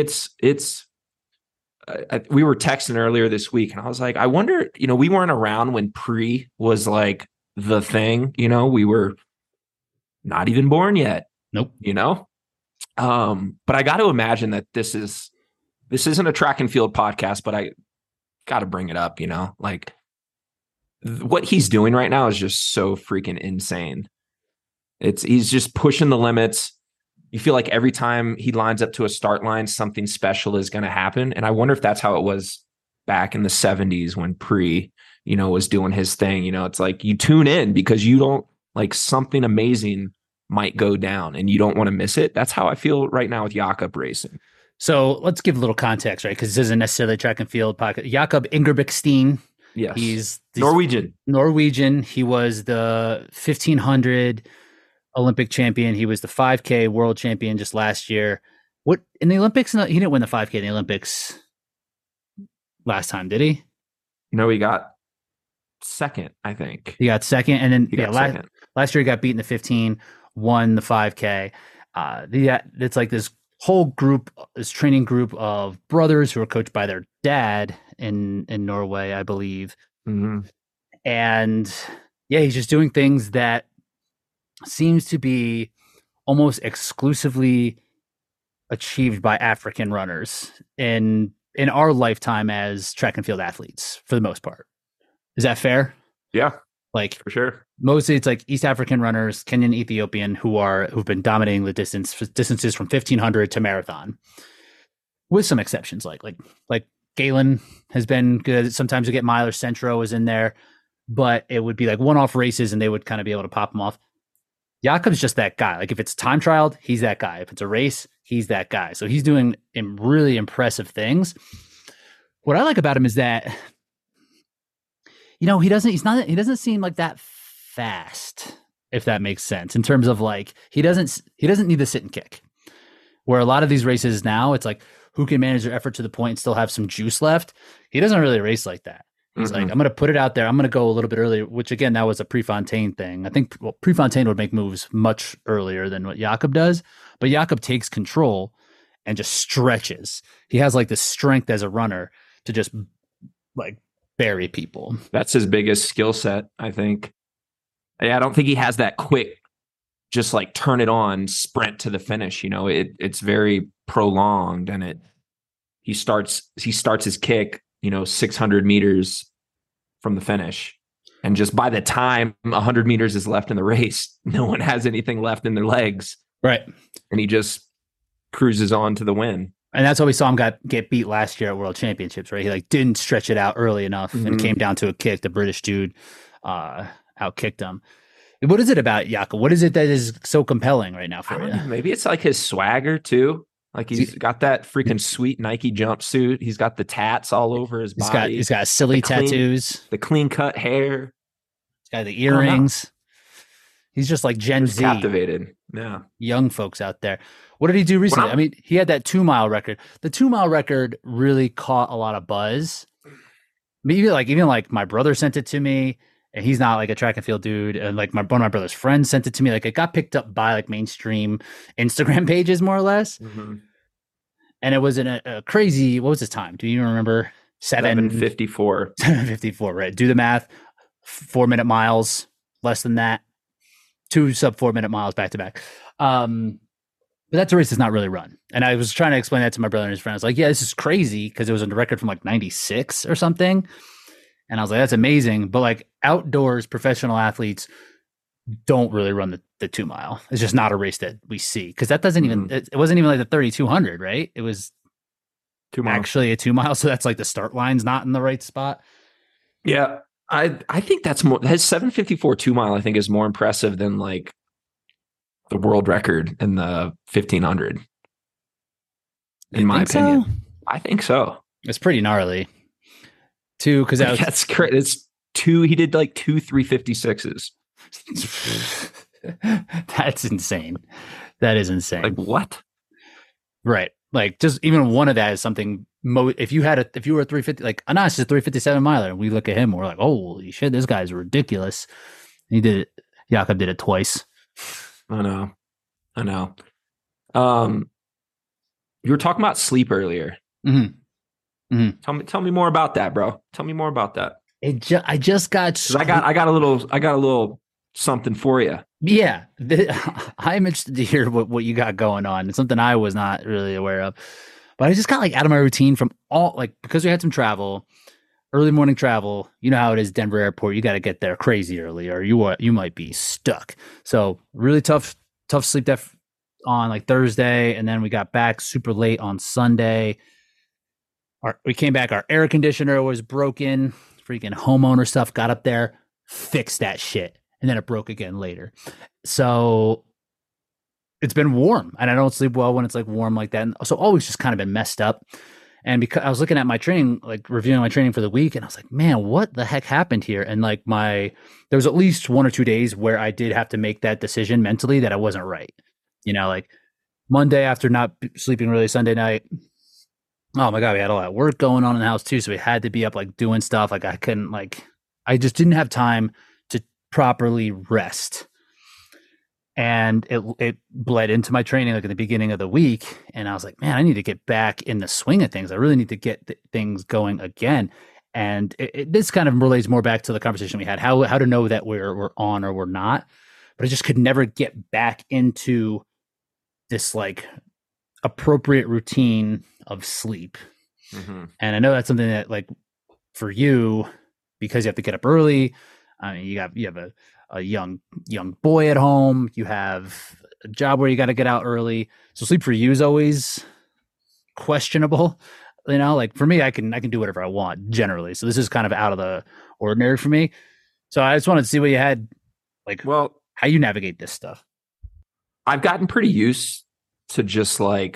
we were texting earlier this week and I was like, I wonder, we weren't around when pre was like the thing, we were not even born yet. Nope. But I got to imagine that this isn't a track and field podcast, but I got to bring it up, like what he's doing right now is just so freaking insane. He's just pushing the limits. You feel like every time he lines up to a start line, something special is going to happen. And I wonder if that's how it was back in the 70s when Pre, was doing his thing. It's like you tune in because you don't like something amazing might go down and you don't want to miss it. That's how I feel right now with Jakob racing. So let's give a little context, right? Because this isn't necessarily a track and field podcast. Jakob Ingebrigtsen. Yes. He's Norwegian. He was the 1500 Olympic champion. He was the 5K world champion just last year. What in the Olympics? He didn't win the 5K in the Olympics last time, did he? No, he got second, I think. He got second, and then last year he got beat in the 15, won the 5K. It's like this this training group of brothers who are coached by their dad in Norway, I believe. Mm-hmm. And yeah, he's just doing things that seems to be almost exclusively achieved by African runners in our lifetime as track and field athletes for the most part. Is that fair? Yeah, Like for sure. mostly it's like East African runners, Kenyan, Ethiopian, who've been dominating the distances from 1500 to marathon, with some exceptions like Galen has been good. Sometimes you get Myler Centro is in there, but it would be like one-off races and they would kind of be able to pop them off. Jakob's just that guy. Like if it's time trialed, he's that guy. If it's a race, he's that guy. So he's doing really impressive things. What I like about him is that, he doesn't seem like that fast, if that makes sense, in terms of like, he doesn't need to sit and kick, where a lot of these races now, it's like, who can manage their effort to the point and still have some juice left. He doesn't really race like that. He's like, I'm going to put it out there. I'm going to go a little bit earlier, which again, that was a Prefontaine thing. I think Prefontaine would make moves much earlier than what Jakob does, but Jakob takes control and just stretches. He has like the strength as a runner to just like bury people. That's his biggest skill set, I think. I don't think he has that quick, just like turn it on, sprint to the finish. It's very prolonged, and he starts his kick 600 meters from the finish. And just by the time 100 meters is left in the race, no one has anything left in their legs. Right. And he just cruises on to the win. And that's why we saw him get beat last year at World Championships, right? He like didn't stretch it out early enough and came down to a kick. The British dude outkicked him. What is it about Jakob? What is it that is so compelling right now for you? Maybe it's like his swagger too. Like he's got that freaking sweet Nike jumpsuit. He's got the tats all over his body. He's got silly tattoos. The clean cut hair. He's got the earrings. He's just like Gen Z. Captivated. Yeah. Young folks out there. What did he do recently? I mean, he had that 2 mile record. The 2 mile record really caught a lot of buzz. Maybe even like my brother sent it to me, and he's not like a track and field dude. And like one of my brother's friends sent it to me. Like it got picked up by like mainstream Instagram pages, more or less. Mm-hmm. And it was in a crazy, what was his time? Do you even remember? 7:54. 7:54, right? Do the math. 4 minute miles, less than that. 2 sub 4 minute miles back to back. But that's a race that's not really run. And I was trying to explain that to my brother and his friends. Like, yeah, this is crazy because it was a record from like 96 or something. And I was like, that's amazing. But like outdoors professional athletes don't really run the 2 mile. It's just not a race that we see. Because that doesn't even, it wasn't even like the 3,200, right? It was 2 miles. Actually a 2 mile. So that's like the start line's not in the right spot. Yeah. I think that's more, his 7:54 2 mile, I think, is more impressive than like the world record in the 1,500. In my opinion. So? I think so. It's pretty gnarly. Too, because that's great. It's 2. He did like 2 356s. That's insane. That is insane. Like what? Right. Like just even one of that is something. If you were a 350, like Anas is a 357 miler, and we look at him, and we're like, holy shit, this guy's ridiculous. He did it. Jakob did it twice. I know. You were talking about sleep earlier. Mm-hmm. Mm-hmm. Tell me more about that, bro. Tell me more about that. I just got. I got a little something for you. Yeah, I'm interested to hear what you got going on. It's something I was not really aware of, but I just got like out of my routine from because we had some travel, early morning travel. You know how it is, Denver airport. You got to get there crazy early, or you might be stuck. So really tough sleep on like Thursday, and then we got back super late on Sunday. We came back. Our air conditioner was broken. Freaking homeowner stuff. Got up there, fixed that shit. And then it broke again later. So it's been warm, and I don't sleep well when it's like warm like that. And so always just kind of been messed up. And because I was looking at my training, like reviewing my training for the week, and I was like, man, what the heck happened here? And like there was at least 1 or 2 days where I did have to make that decision mentally that I wasn't right. Like Monday after not sleeping really, Sunday night. Oh my God, we had a lot of work going on in the house too. So we had to be up like doing stuff. Like I just didn't have time to properly rest. and it bled into my training like at the beginning of the week, and I was like, man, I need to get back in the swing of things. I really need to get things going again. And this kind of relates more back to the conversation we had, how to know that we're on or we're not. But I just could never get back into this like appropriate routine of sleep. Mm-hmm. And I know that's something that, like, for you, because you have to get up early. I mean, you have a young boy at home. You have a job where you got to get out early. So sleep for you is always questionable. You know, like for me, I can do whatever I want generally. So this is kind of out of the ordinary for me. So I just wanted to see what you had, like, Well, how you navigate this stuff. I've gotten pretty used to just like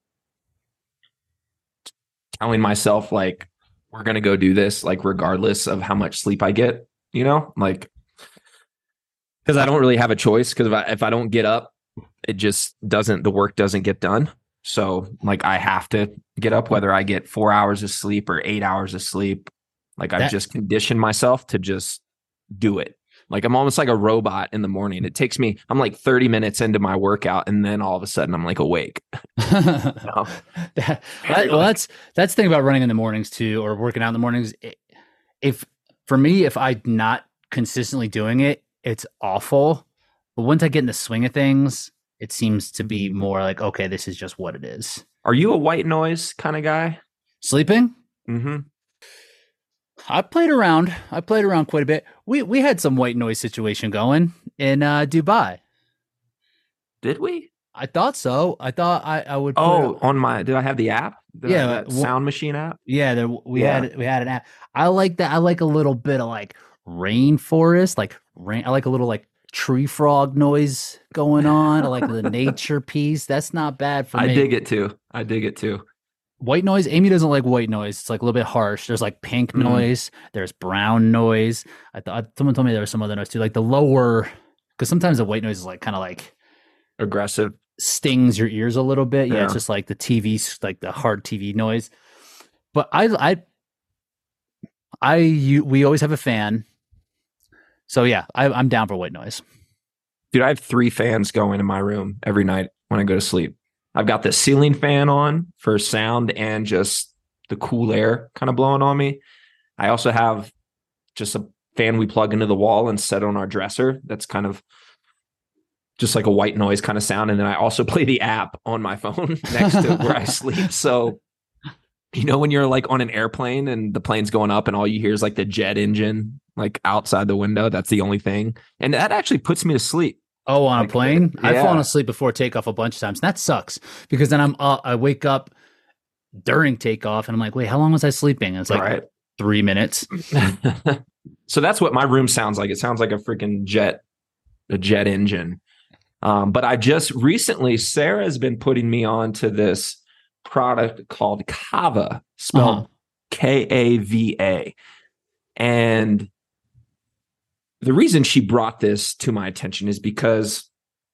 telling myself like we're going to go do this, like regardless of how much sleep I get, you know, like because I don't really have a choice, because if I don't get up, it just the work doesn't get done. So like I have to get up, whether I get 4 hours of sleep or 8 hours of sleep. Like I've just conditioned myself to just do it. Like I'm almost like a robot in the morning. It takes me, I'm like 30 minutes into my workout, and then all of a sudden I'm like awake. Well, that's the thing about running in the mornings too, or working out in the mornings. If I'm not consistently doing it, it's awful. But once I get in the swing of things, it seems to be more like, okay, this is just what it is. Are you a white noise kind of guy? Sleeping? Mm-hmm. I played around quite a bit. We had some white noise situation going in Dubai. Did we? I thought so. I thought I would. Did I have the app? Yeah, Sound Machine app. Yeah, we had an app. I like that. I like a little bit of like rainforest, like rain. I like a little like tree frog noise going on. I like the nature piece. That's not bad for me. I dig it too. White noise. Amy doesn't like white noise. It's like a little bit harsh. There's like pink noise. There's brown noise. I thought someone told me there was some other noise too, like the lower, because sometimes the white noise is like kind of like aggressive, stings your ears a little bit. Yeah, it's just like the TV, like the hard TV noise. But we always have a fan. So yeah, I'm down for white noise. Dude, I have 3 fans going in my room every night when I go to sleep. I've got the ceiling fan on for sound and just the cool air kind of blowing on me. I also have just a fan we plug into the wall and set on our dresser. That's kind of just like a white noise kind of sound. And then I also play the app on my phone next to where I sleep. So, you know, when you're like on an airplane and the plane's going up and all you hear is like the jet engine, like outside the window, that's the only thing. And that actually puts me to sleep. Oh, on a plane? Yeah. I've fallen asleep before takeoff a bunch of times. And that sucks, because then I wake up during takeoff and I'm like, wait, how long was I sleeping? And it's like 3 minutes. So that's what my room sounds like. It sounds like a freaking jet engine. But I just recently, Sarah's been putting me on to this product called Kava, spelled Kava. And the reason she brought this to my attention is because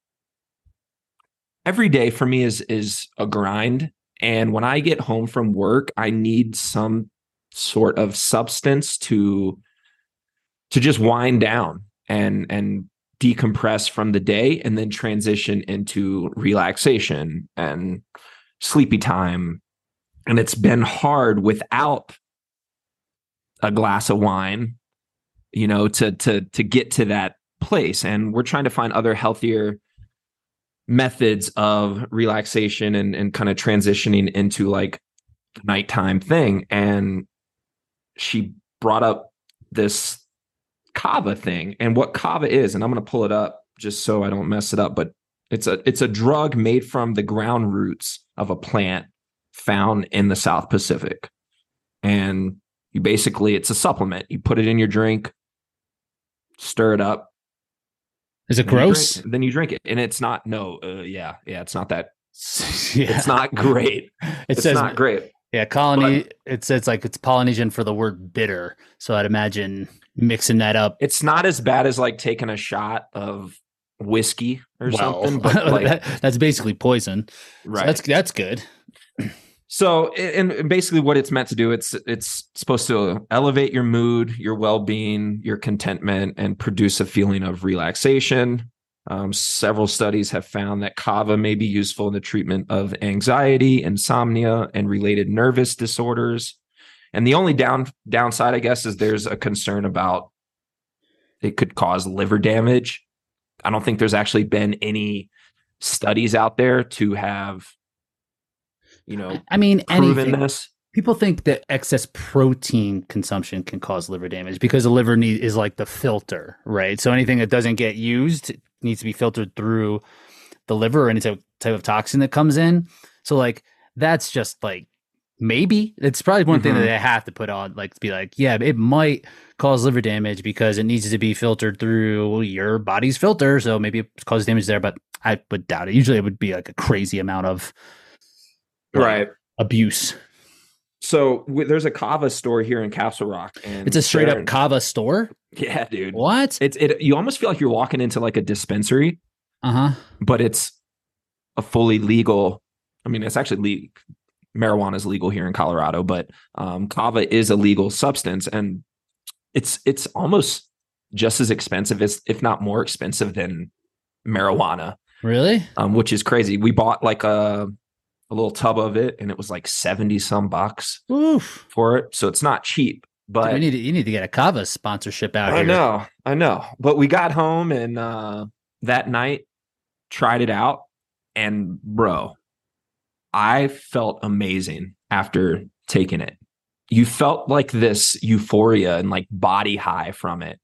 every day for me is a grind. And when I get home from work, I need some sort of substance to just wind down and decompress from the day, and then transition into relaxation and sleepy time. And it's been hard without a glass of wine, you know, to get to that place. And we're trying to find other healthier methods of relaxation and kind of transitioning into like the nighttime thing. And she brought up this Kava thing, and what Kava is, and I'm going to pull it up just so I don't mess it up, but it's a drug made from the ground roots of a plant found in the South Pacific. And you basically, it's a supplement. You put it in your drink, stir it up. Is it gross? Then you drink it, and it's not. It's not that. Yeah. It's not great. It's not great. Yeah, colony. It says like it's Polynesian for the word bitter. So I'd imagine mixing that up. It's not as bad as like taking a shot of whiskey or something. But like, that's basically poison. Right. So that's good. So, and basically what it's meant to do, it's supposed to elevate your mood, your well-being, your contentment, and produce a feeling of relaxation. Several studies have found that kava may be useful in the treatment of anxiety, insomnia, and related nervous disorders. And the only downside, I guess, is there's a concern about it could cause liver damage. I don't think there's actually been any studies out there to have, I mean, proven this. People think that excess protein consumption can cause liver damage because the liver is like the filter, right? So anything that doesn't get used needs to be filtered through the liver or any type of toxin that comes in. So like that's just like maybe it's probably one thing that they have to put on, like to be like, yeah, it might cause liver damage because it needs to be filtered through your body's filter. So maybe it causes damage there, but I would doubt it. Usually it would be like a crazy amount of abuse. So there's a kava store here in Castle Rock, and it's a straight up kava store. Yeah, dude. What? It you almost feel like you're walking into like a dispensary. But it's a fully legal. I mean, it's actually legal. Marijuana is legal here in Colorado, but kava is a legal substance, and it's almost just as expensive as, if not more expensive than marijuana. Really? Which is crazy. We bought like a little tub of it, and it was like 70 some bucks for it. So it's not cheap, but dude, you need to get a kava sponsorship out here. I know. But we got home and that night tried it out, and bro, I felt amazing after taking it. You felt like this euphoria and like body high from it.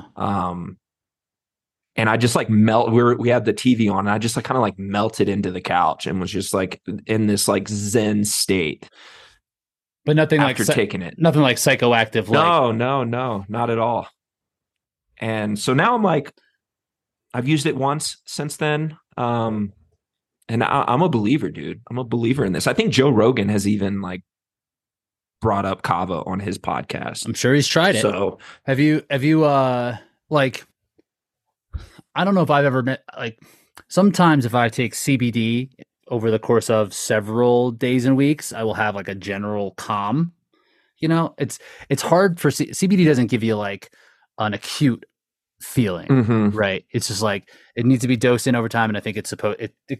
And I just like we had the TV on, and I just like kind of like melted into the couch and was just like in this like Zen state. But nothing after like taking it. Nothing like psychoactive. No, not at all. And so now I'm like, I've used it once since then. And I'm a believer, dude. I'm a believer in this. I think Joe Rogan has even like brought up kava on his podcast. I'm sure he's tried it. So have you like, I don't know if I've ever met, like, sometimes if I take CBD over the course of several days and weeks, I will have like a general calm. It's hard for CBD doesn't give you like an acute feeling, right? It's just like it needs to be dosed in over time, and I think it's supposed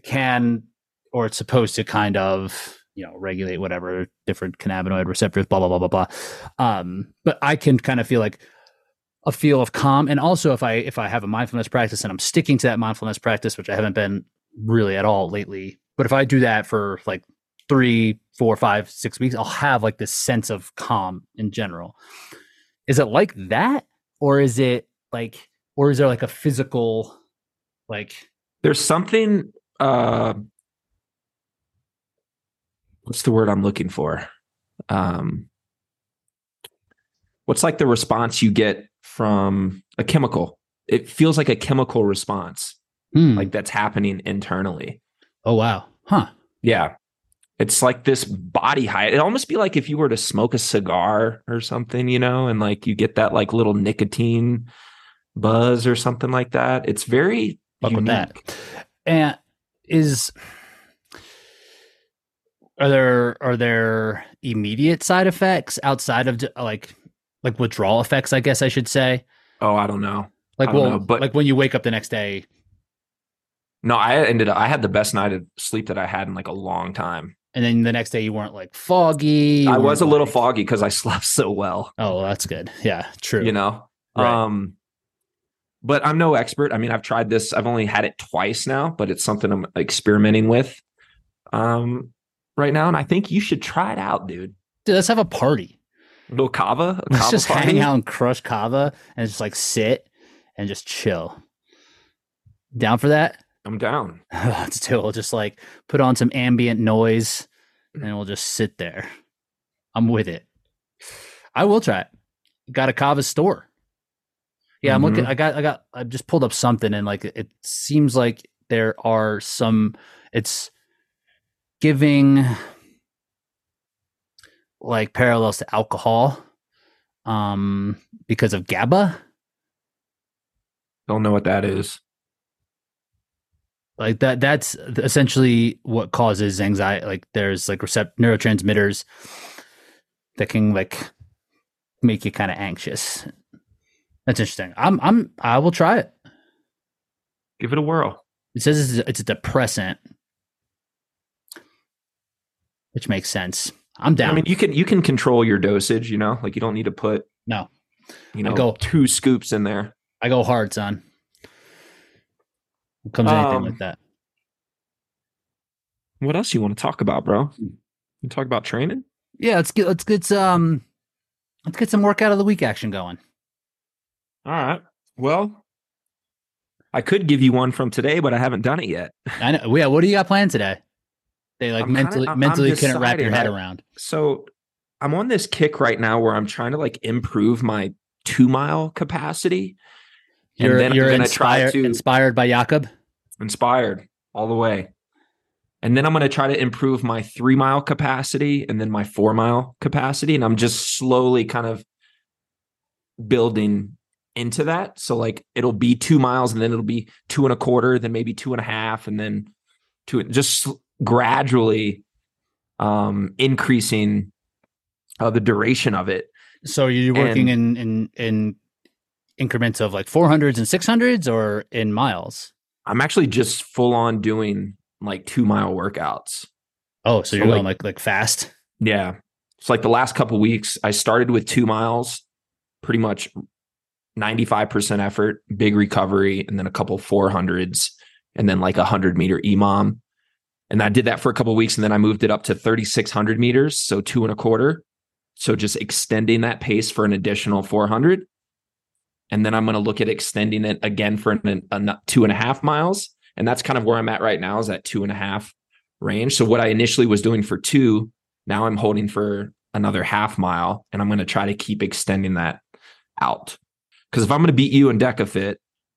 to kind of regulate whatever different cannabinoid receptors, blah blah blah blah blah. But I can kind of feel like a feel of calm, and also if I have a mindfulness practice and I'm sticking to that mindfulness practice, which I haven't been really at all lately, but if I do that for like 3, 4, 5, 6 weeks, I'll have like this sense of calm in general. Is it like that, or is there like a physical, like there's something, what's the word I'm looking for? What's like the response you get from a chemical? It feels like a chemical response, like that's happening internally. Oh, wow. Huh. Yeah. It's like this body high. It'd almost be like if you were to smoke a cigar or something, and like you get that like little nicotine buzz or something like that. It's very unique. With that. And are there immediate side effects outside of like withdrawal effects, I guess I should say? Oh, I don't know. But like when you wake up the next day. No, I had the best night of sleep that I had in like a long time. And then the next day you weren't like foggy. I was a little foggy because I slept so well. Oh, that's good. Yeah, true. Right. But I'm no expert. I mean, I've tried this. I've only had it twice now, but it's something I'm experimenting with right now. And I think you should try it out, dude. Dude, let's have a party. A little kava? Let's just hang out and crush kava and just like sit and just chill. Down for that? I'm down. Let's do it. We'll just like put on some ambient noise and we'll just sit there. I'm with it. I will try it. Got a kava store. Yeah, I'm looking. I just pulled up something, and like it seems like there are some. It's giving like parallels to alcohol, because of GABA. Don't know what that is. Like that's essentially what causes anxiety. Like there's like neurotransmitters that can like make you kind of anxious. That's interesting. I will try it. Give it a whirl. It says it's a depressant, which makes sense. I'm down. I mean, you can control your dosage, you know, like you don't need to put, No, you I know, go 2 scoops in there. I go hard, son. It comes to anything like Um, that. what else you want to talk about, bro? You talk about training? Yeah, let's get some workout of the week action going. All right. Well, I could give you one from today, but I haven't done it yet. I know. Yeah, what do you got planned today? They like mentally couldn't wrap your head around. So I'm on this kick right now where I'm trying to like improve my 2-mile capacity. You're inspired by Jakob? Inspired all the way. And then I'm going to try to improve my 3-mile capacity and then my 4-mile capacity. And I'm just slowly kind of building into that. So like it'll be 2 miles and then it'll be 2.25, then maybe 2.5, and then just gradually increasing the duration of it. So you're working in increments of like 400s and 600s or in miles? I'm actually just full on doing like 2-mile workouts. Oh, so you're going like fast? Yeah. It's like the last couple of weeks, I started with 2 miles, pretty much 95% effort, big recovery, and then a couple 400s, and then like 100-meter EMOM. And I did that for a couple of weeks, and then I moved it up to 3,600 meters, so 2.25. So just extending that pace for an additional 400. And then I'm going to look at extending it again for 2.5 miles. And that's kind of where I'm at right now, is at 2.5 range. So what I initially was doing for 2, now I'm holding for another half mile, and I'm going to try to keep extending that out. Because if I'm going to beat you in DecaFit,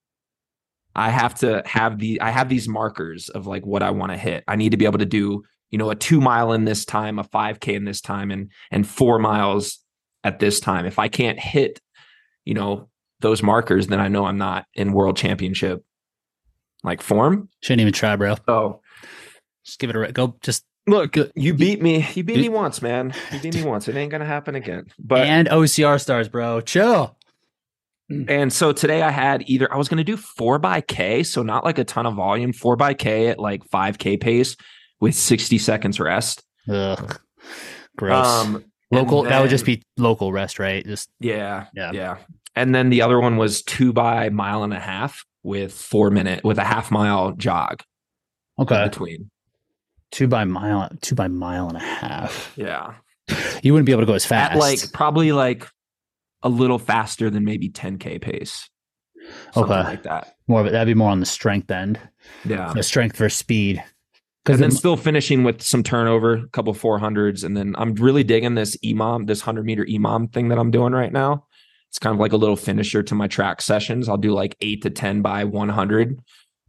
I have these markers of like what I want to hit. I need to be able to do, you know, a 2 mile in this time, a 5K in this time, and 4 miles at this time. If I can't hit, you know, those markers, then I know I'm not in world championship like form. Shouldn't even try, bro. Oh, just give it a go. Just look, you beat me. You beat me once, man. You beat me once. It ain't gonna happen again. But and OCR stars, bro. Chill. And so today I was going to do 4x K, so not like a ton of volume, 4x K at like 5K pace with 60 seconds rest. Ugh, gross. Local, that would just be local rest, right? Just yeah. And then the other one was 2x mile and a half with with a half mile jog. Okay. In between 2 by mile and a half. Yeah. You wouldn't be able to go as fast. At like probably like a little faster than maybe 10K pace. Something like that. That'd be more on the strength end. Yeah. The strength versus speed. And then still finishing with some turnover, a couple 400s. And then I'm really digging this EMOM, this 100-meter EMOM thing that I'm doing right now. It's kind of like a little finisher to my track sessions. I'll do like 8 to 10 by 100,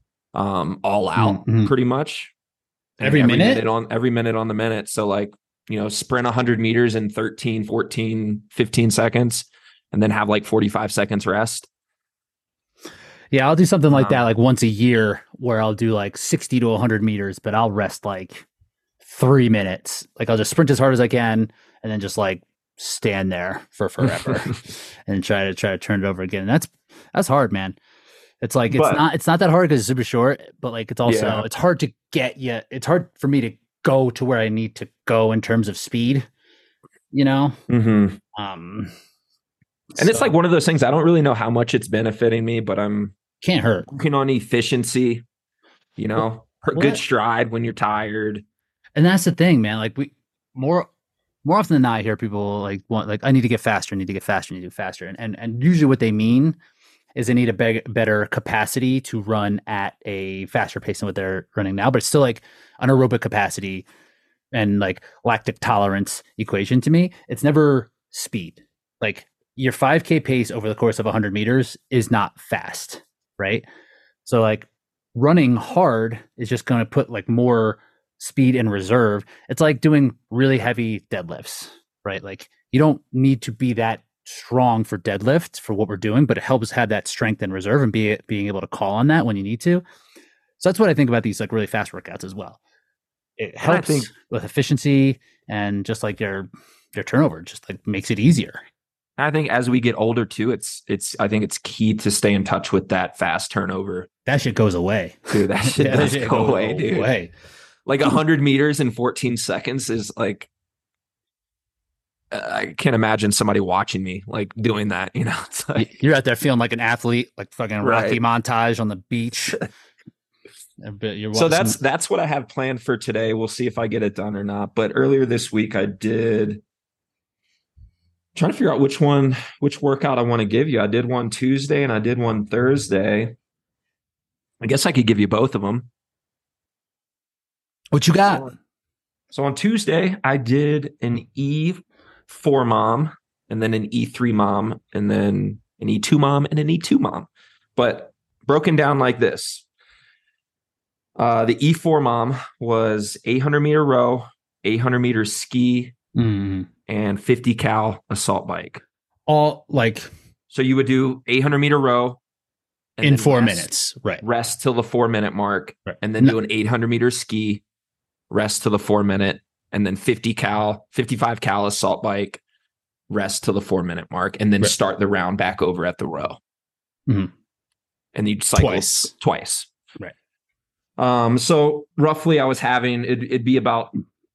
all out pretty much. Every minute on the minute. So like, you know, sprint 100 meters in 13, 14, 15 seconds, and then have like 45 seconds rest. Yeah, I'll do something like that like once a year where I'll do like 60 to 100 meters, but I'll rest like 3 minutes. Like I'll just sprint as hard as I can and then just like stand there for forever and try to turn it over again. And that's hard, man. It's like it's not that hard because it's super short, but like it's also it's hard to get you. It's hard for me to go to where I need to go in terms of speed, you know? And it's like one of those things, I don't really know how much it's benefiting me, but I'm can't hurt. Working on efficiency, you know, good stride when you're tired. And that's the thing, man. Like more often than not, I hear people like I need to get faster, And usually what they mean is they need a better capacity to run at a faster pace than what they're running now, but it's still like anaerobic capacity and like lactic tolerance equation to me. It's never speed. Like your 5K pace over the course of 100 meters is not fast, right? So like running hard is just going to put like more speed in reserve. It's like doing really heavy deadlifts, right? Like you don't need to be that strong for deadlift for what we're doing, but it helps have that strength in reserve and being able to call on that when you need to. So that's what I think about these like really fast workouts as well. It helps with efficiency and just like your turnover just like makes it easier. I think as we get older too, I think it's key to stay in touch with that fast turnover. That shit goes away. Dude, that shit does go away, dude. Like 100 meters in 14 seconds is like, I can't imagine somebody watching me like doing that. You know, it's like, you're out there feeling like an athlete, like fucking Rocky montage on the beach. So that's what I have planned for today. We'll see if I get it done or not. But earlier this week, trying to figure out which workout I want to give you. I did one Tuesday and I did one Thursday. I guess I could give you both of them. What you got? So on Tuesday, I did an E4 mom, and then an E3 mom, and then an E2 mom, and an E2 mom. But broken down like this. The E4 mom was 800 meter row, 800 meter ski, and 50 cal assault bike. All like, so you would do 800 meter row in 4 minutes, right? Rest till the 4 minute mark, right. And then do an 800 meter ski, rest till the 4 minute, and then 55 cal assault bike, rest till the 4 minute mark, and then start the round back over at the row. And you'd cycle twice. Right. So roughly I was having, it'd be about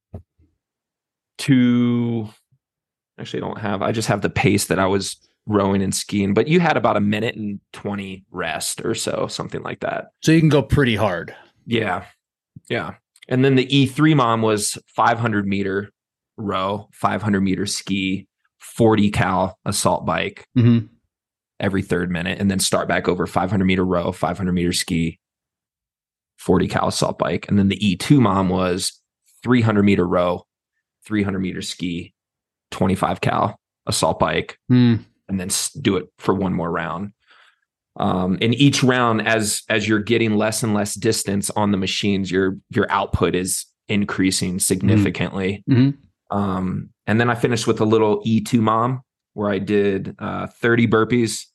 I just have the pace that I was rowing and skiing, but you had about 1 minute and 20 rest or so, something like that. So you can go pretty hard. Yeah. And then the E3 mom was 500 meter row, 500 meter ski, 40 cal assault bike every 3rd minute, and then start back over 500 meter row, 500 meter ski, 40 cal assault bike. And then the E2 mom was 300 meter row, 300 meter ski, 25 cal assault bike, and then do it for one more round. And each round, as you're getting less and less distance on the machines, your output is increasing significantly. And then I finished with a little E2 mom where I did 30 burpees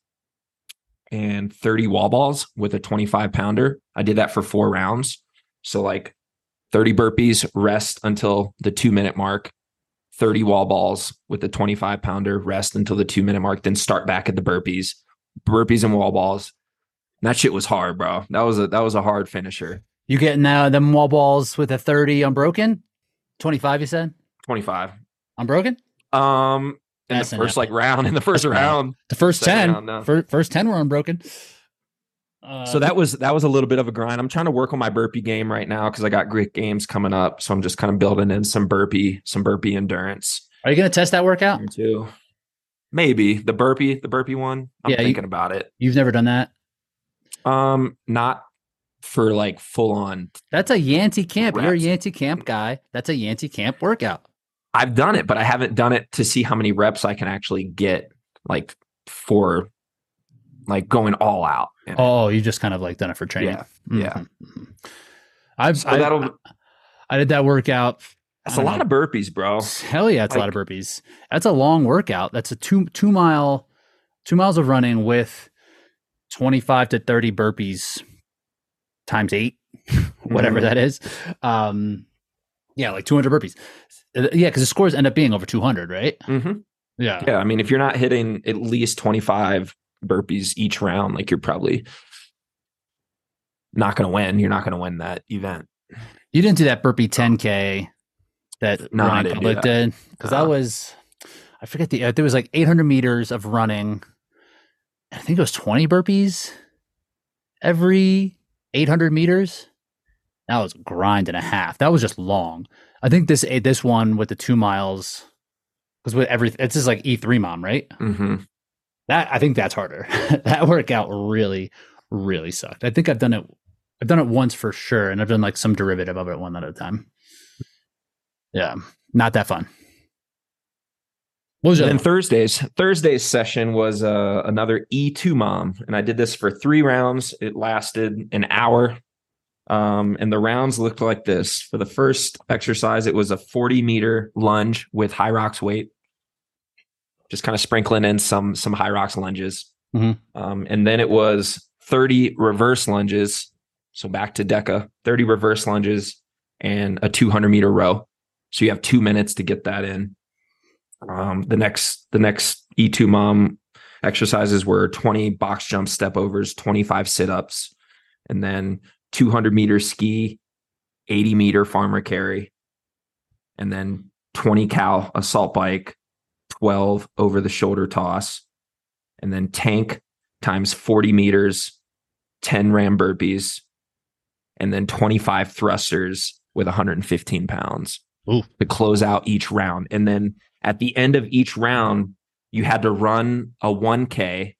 and 30 wall balls with a 25 pounder. I did that for 4 rounds. So like 30 burpees, rest until the 2 minute mark, 30 wall balls with the 25 pounder, rest until the 2 minute mark, then start back at the burpees and wall balls. And that shit was hard, bro. That was a hard finisher. You getting them wall balls with a 30 unbroken? 25, you said? 25. Unbroken? In the first round, the first 10, first 10 were unbroken. So that was a little bit of a grind. I'm trying to work on my burpee game right now because I got Grit Games coming up. So I'm just kind of building in some burpee endurance. Are you going to test that workout? Too. Maybe the burpee one. I'm thinking about it. You've never done that? Not for like full on. That's a Yancey camp. Reps. You're a Yancey camp guy. That's a Yancey camp workout. I've done it, but I haven't done it to see how many reps I can actually get, like for like going all out. Oh, you just kind of like done it for training. Yeah. I did that workout. That's a lot of burpees, bro. Hell yeah, it's a lot of burpees. That's a long workout. That's a two miles of running with 25 to 30 burpees times 8, whatever that is. Yeah, like 200 burpees. Yeah, because the scores end up being over 200, right? Yeah. I mean, if you're not hitting at least 25 burpees each round, like you're probably not going to win. You're not going to win that event. You didn't do that burpee 10K that Ryan Public did? Because I forget there was like 800 meters of running. I think it was 20 burpees every 800 meters. That was a grind and a half. That was just long. I think this one with the 2 miles, because with it's just like E3 mom, right? I think that's harder. That workout really, really sucked. I think I've done it once for sure, and I've done like some derivative of it one at a time. Yeah, not that fun. What was it? And Thursday's session was another E2 mom, and I did this for 3 rounds. It lasted an hour. And the rounds looked like this. For the first exercise, it was a 40-meter lunge with high rocks weight, just kind of sprinkling in some high rocks lunges. And then it was 30 reverse lunges. So back to DECA, 30 reverse lunges and a 200-meter row. So you have 2 minutes to get that in. The next E2 mom exercises were 20 box jump step overs, 25 sit-ups, and then 200-meter ski, 80-meter farmer carry, and then 20 cal assault bike, 12 over the shoulder toss, and then tank times 40 meters, 10 ram burpees, and then 25 thrusters with 115 pounds. Ooh. To close out each round. And then at the end of each round, you had to run a 1K,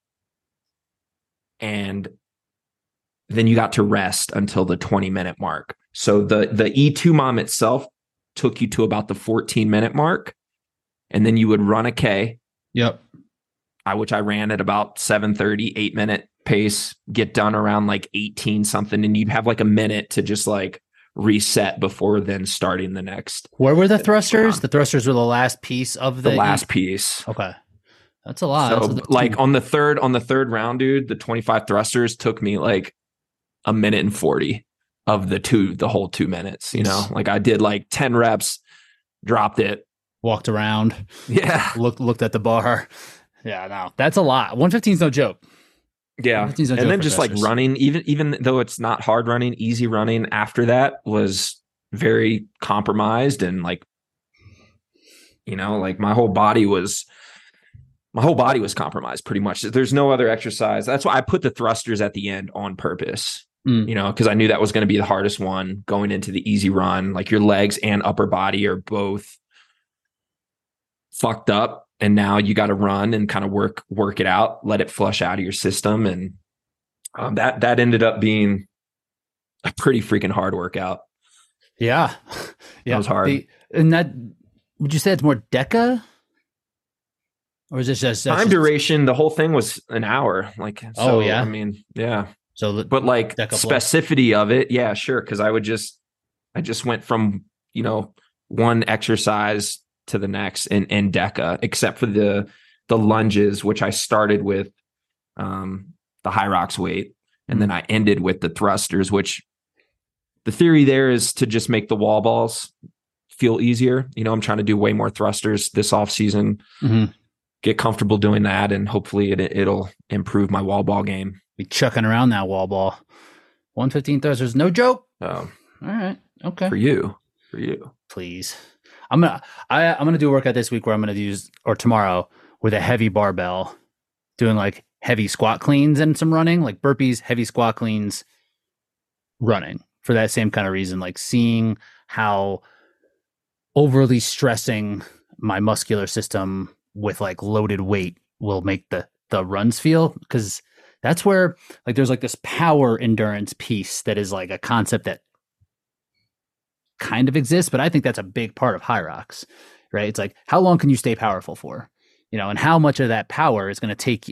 and then you got to rest until the 20-minute mark. So the E2 mom itself took you to about the 14-minute mark, and then you would run a K. Yep. Which I ran at about 7:30, 8-minute pace, get done around like 18 something, and you'd have like a minute to just like reset before then starting the next. Where were the thrusters? Round. The thrusters were the last piece of the last piece. Okay. That's a lot. So like on the third round, dude, the 25 thrusters took me like a minute and 40 of the whole 2 minutes, you know, like I did like 10 reps, dropped it, walked around. Yeah. Looked at the bar. Yeah, no, that's a lot. 115 is no joke. Yeah. And then just like running, even though it's not hard running, easy running after that was very compromised. And like, you know, like my whole body was compromised pretty much. There's no other exercise. That's why I put the thrusters at the end on purpose, you know, because I knew that was going to be the hardest one going into the easy run. Like your legs and upper body are both fucked up. And now you got to run and kind of work it out, let it flush out of your system. And that ended up being a pretty freaking hard workout. Yeah. Yeah. It was hard. And that, would you say it's more DECA? Or is this just time duration? The whole thing was an hour. Like, so, oh, yeah. I mean, yeah. So, but like specificity of it. Yeah, sure. Cause I just went from, you know, one exercise to the next in DECA, except for the lunges, which I started with the Hyrox weight, and then I ended with the thrusters, which the theory there is to just make the wall balls feel easier. You know, I'm trying to do way more thrusters this off season, get comfortable doing that, and hopefully it'll improve my wall ball game. Be chucking around that wall ball. 115 thrusters, no joke. Oh, all right, okay. For you, please. I'm gonna do a workout this week where I'm gonna use, or tomorrow, with a heavy barbell, doing like heavy squat cleans and some running, like burpees, heavy squat cleans, running, for that same kind of reason, like seeing how overly stressing my muscular system with like loaded weight will make the runs feel, because that's where like there's like this power endurance piece that is like a concept that kind of exists, but I think that's a big part of Hyrox, right? It's like, how long can you stay powerful for, you know, and how much of that power is going to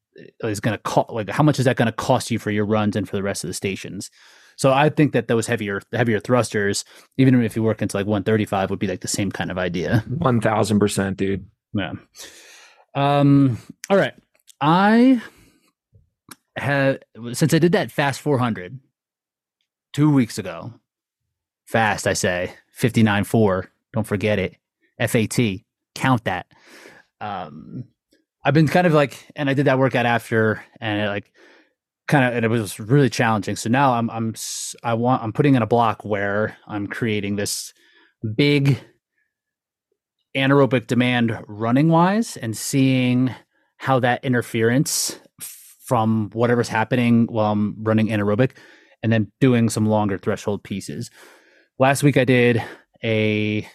like, how much is that going to cost you for your runs and for the rest of the stations? So I think that those heavier thrusters, even if you work into like 135, would be like the same kind of idea. 1000%, dude. Yeah. All right. I have, since I did that fast 400 2 weeks ago, fast, I say 59.4. Don't forget it. FAT. Count that. I've been kind of like, and I did that workout after, and it like and it was really challenging. So now I'm putting in a block where I'm creating this big anaerobic demand running wise, and seeing how that interference from whatever's happening while I'm running anaerobic, and then doing some longer threshold pieces. Last week I did maybe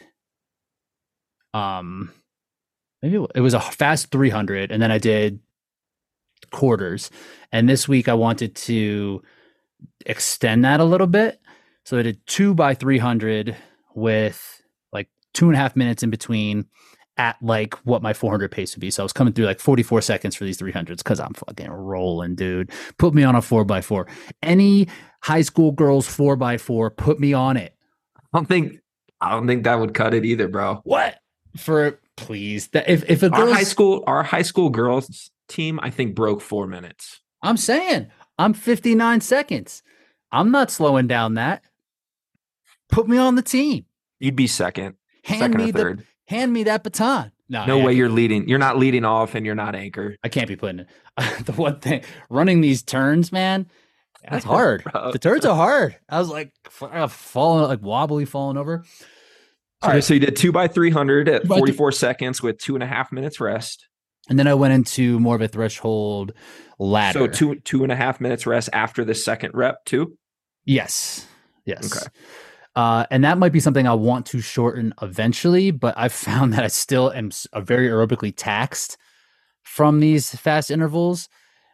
it was a fast 300, and then I did quarters. And this week I wanted to extend that a little bit. So I did 2 by 300 with like 2.5 minutes in between at like what my 400 pace would be. So I was coming through like 44 seconds for these 300s because I'm fucking rolling, dude. Put me on a 4x4. Any high school girls 4x4, put me on it. I don't think that would cut it either, bro. What? Please. That if a girl's, our high school girls team, I think, broke 4 minutes. I'm saying I'm 59 seconds. I'm not slowing down that. Put me on the team. You'd be second. Hand me that baton. No, No way you're leading. You're not leading off and you're not anchor. I can't be putting it. The one thing, running these turns, man, that's hard. The turns are hard. I was like falling, like wobbly, falling over. So you did 2x300 at 44 seconds with 2.5 minutes rest. And then I went into more of a threshold ladder. So 2.5 minutes rest after the second rep too? Yes. Okay. And that might be something I want to shorten eventually, but I've found that I still am very aerobically taxed from these fast intervals,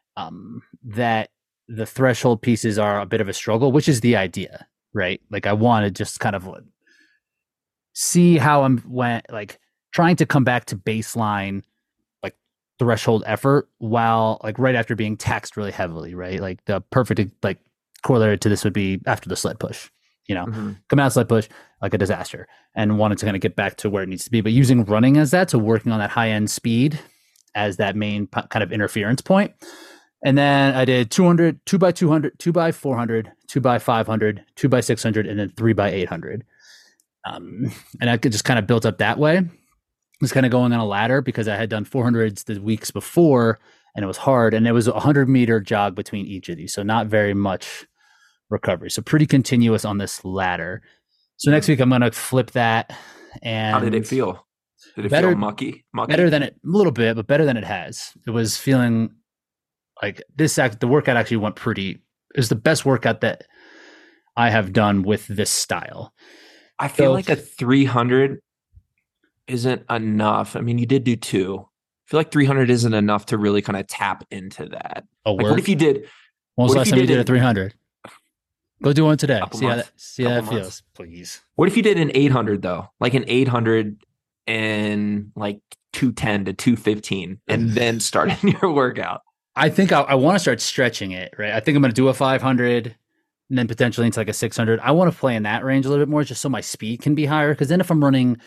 that the threshold pieces are a bit of a struggle, which is the idea, right? Like I want to just kind of see how like trying to come back to baseline, like threshold effort while like right after being taxed really heavily, right? Like the perfect like corollary to this would be after the sled push, come out sled push like a disaster and wanted to kind of get back to where it needs to be, but using running as that, so working on that high end speed as that main kind of interference point. And then I did 200, 2x200, 2x400, 2x500, 2x600, and then 3x800. And I could just kind of built up that way. Was kind of going on a ladder because I had done 400s the weeks before and it was hard. And it was a 100-meter jog between each of these. So not very much recovery. So pretty continuous on this ladder. So next week I'm going to flip that. And how did it feel? Did it feel mucky? Better than it, a little bit, but better than it has. It was feeling like the workout actually went it was the best workout that I have done with this style. I feel like a 300 isn't enough. I mean, you did do 2. I feel like 300 isn't enough to really kind of tap into that. What if you did? When was the last time you did a 300? Go do one today. See how that feels, please. What if you did an 800 though? Like an 800 and like 210 to 215 and then started your workout? I think I want to start stretching it, right? I think I'm going to do a 500 and then potentially into like a 600. I want to play in that range a little bit more just so my speed can be higher. Because then if I'm running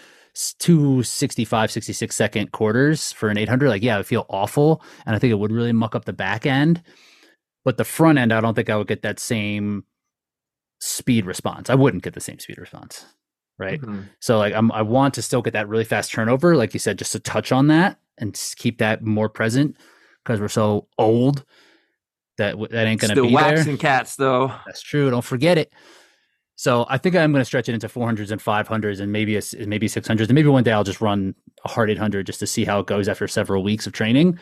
265, 66 second quarters for an 800, like, yeah, I would feel awful. And I think it would really muck up the back end. But the front end, I don't think I would get that same speed response. I wouldn't get the same speed response, right? Mm-hmm. So like I want to still get that really fast turnover, like you said, just to touch on that and keep that more present because we're so old that ain't going to be there. Still waxing cats though. That's true. Don't forget it. So I think I'm going to stretch it into 400s and 500s and maybe 600s. And maybe one day I'll just run a hard 800 just to see how it goes after several weeks of training.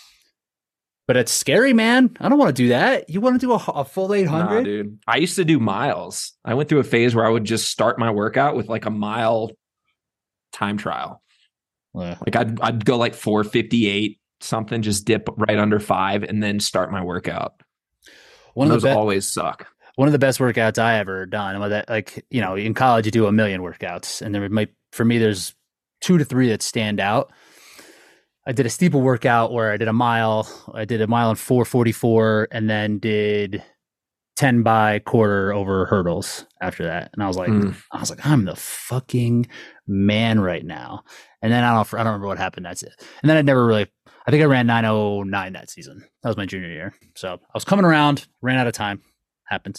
But it's scary, man. I don't want to do that. You want to do a full 800? Nah, dude. I used to do miles. I went through a phase where I would just start my workout with like a mile time trial. Like I'd go like 4:58 something, just dip right under 5 and then start my workout. Those always suck. One of the best workouts I ever done. That, like, in college you do 1,000,000 workouts, and for me there's 2 to 3 that stand out. I did a steeple workout where I did a mile. I did a mile in 4:44, and then did 10 by quarter over hurdles after that. And I was like, I'm the fucking man right now. And then I don't remember what happened. That's it. And then I think I ran 9:09 that season. That was my junior year. So I was coming around, ran out of time. Happens.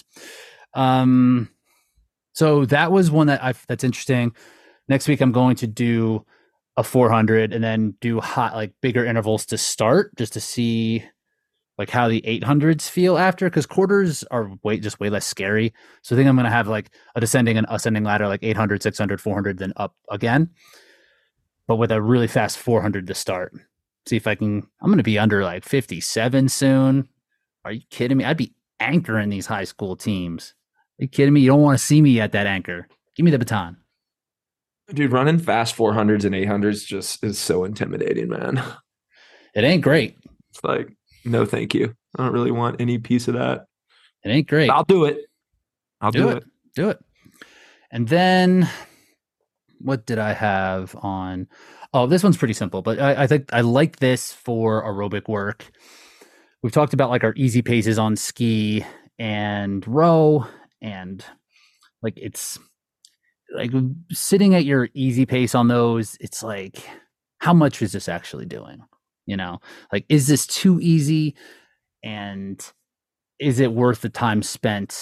So that was one that's interesting. Next week I'm going to do a 400 and then do bigger intervals to start just to see like how the 800s feel after, because quarters are way less scary. So I think I'm going to have like a descending and ascending ladder, like 800, 600, 400, then up again, but with a really fast 400 to start. See if I'm going to be under like 57 soon. Are you kidding me? I'd be anchoring these high school teams. Are you kidding me? You don't want to see me at that anchor. Give me the baton. Dude, running fast 400s and 800s just is so intimidating, man. It ain't great. It's like, no, thank you. I don't really want any piece of that. It ain't great. I'll do it. I'll do it. Do it. And then what did I have on? Oh, this one's pretty simple, but I think I like this for aerobic work. We've talked about like our easy paces on ski and row, and like it's like sitting at your easy pace on those. It's like, how much is this actually doing? Like, is this too easy? And is it worth the time spent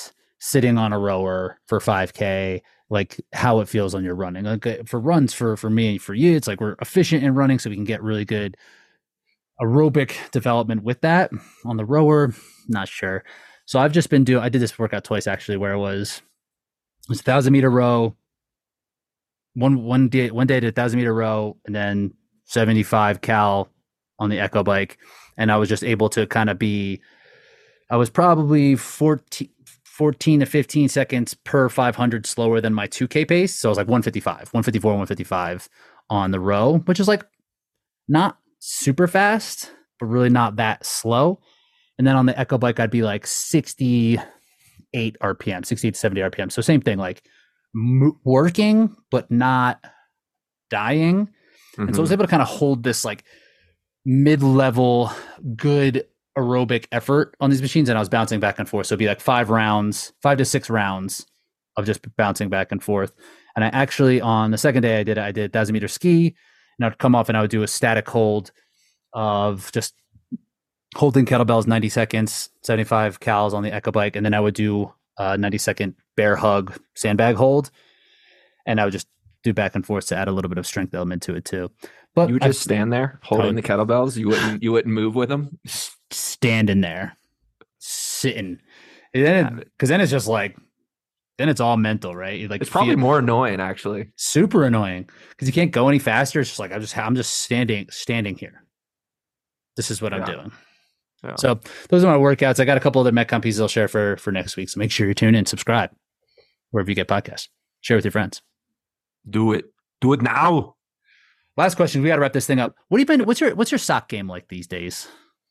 sitting on a rower for 5K, like how it feels on your running. Like for runs, for me and for you, it's like we're efficient in running, so we can get really good aerobic development with that. On the rower, not sure. So I've just been I did this workout twice actually, where it was 1,000-meter row. One day did 1,000-meter row, and then 75 cal on the Echo bike, and I was just able to kind of I was probably 14 to 15 seconds per 500 slower than my 2K pace. So I was like 154, 155 on the row, which is like not super fast, but really not that slow. And then on the Echo bike, I'd be like 68 RPM, 68 to 70 RPM. So same thing, like working, but not dying. Mm-hmm. And so I was able to kind of hold this like mid-level, good aerobic effort on these machines, and I was bouncing back and forth. So it'd be like 5 to 6 rounds of just bouncing back and forth. And I actually, on the second day I did 1,000-meter ski, and I'd come off and I would do a static hold of just holding kettlebells 90 seconds, 75 cals on the Echo bike, and then I would do a 90-second bear hug sandbag hold, and I would just do back and forth to add a little bit of strength element to it too. But you would just stand there holding the kettlebells. You wouldn't move with them. Standing there, sitting, because then it's just like, then it's all mental, right? You like it's probably more annoying, actually. Super annoying, because you can't go any faster. It's just like I'm just standing here. This is what I'm doing. Yeah. So those are my workouts. I got a couple other Metcon pieces I'll share for next week. So make sure you tune in, subscribe wherever you get podcasts. Share with your friends. Do it now. Last question. We got to wrap this thing up. What's your sock game like these days?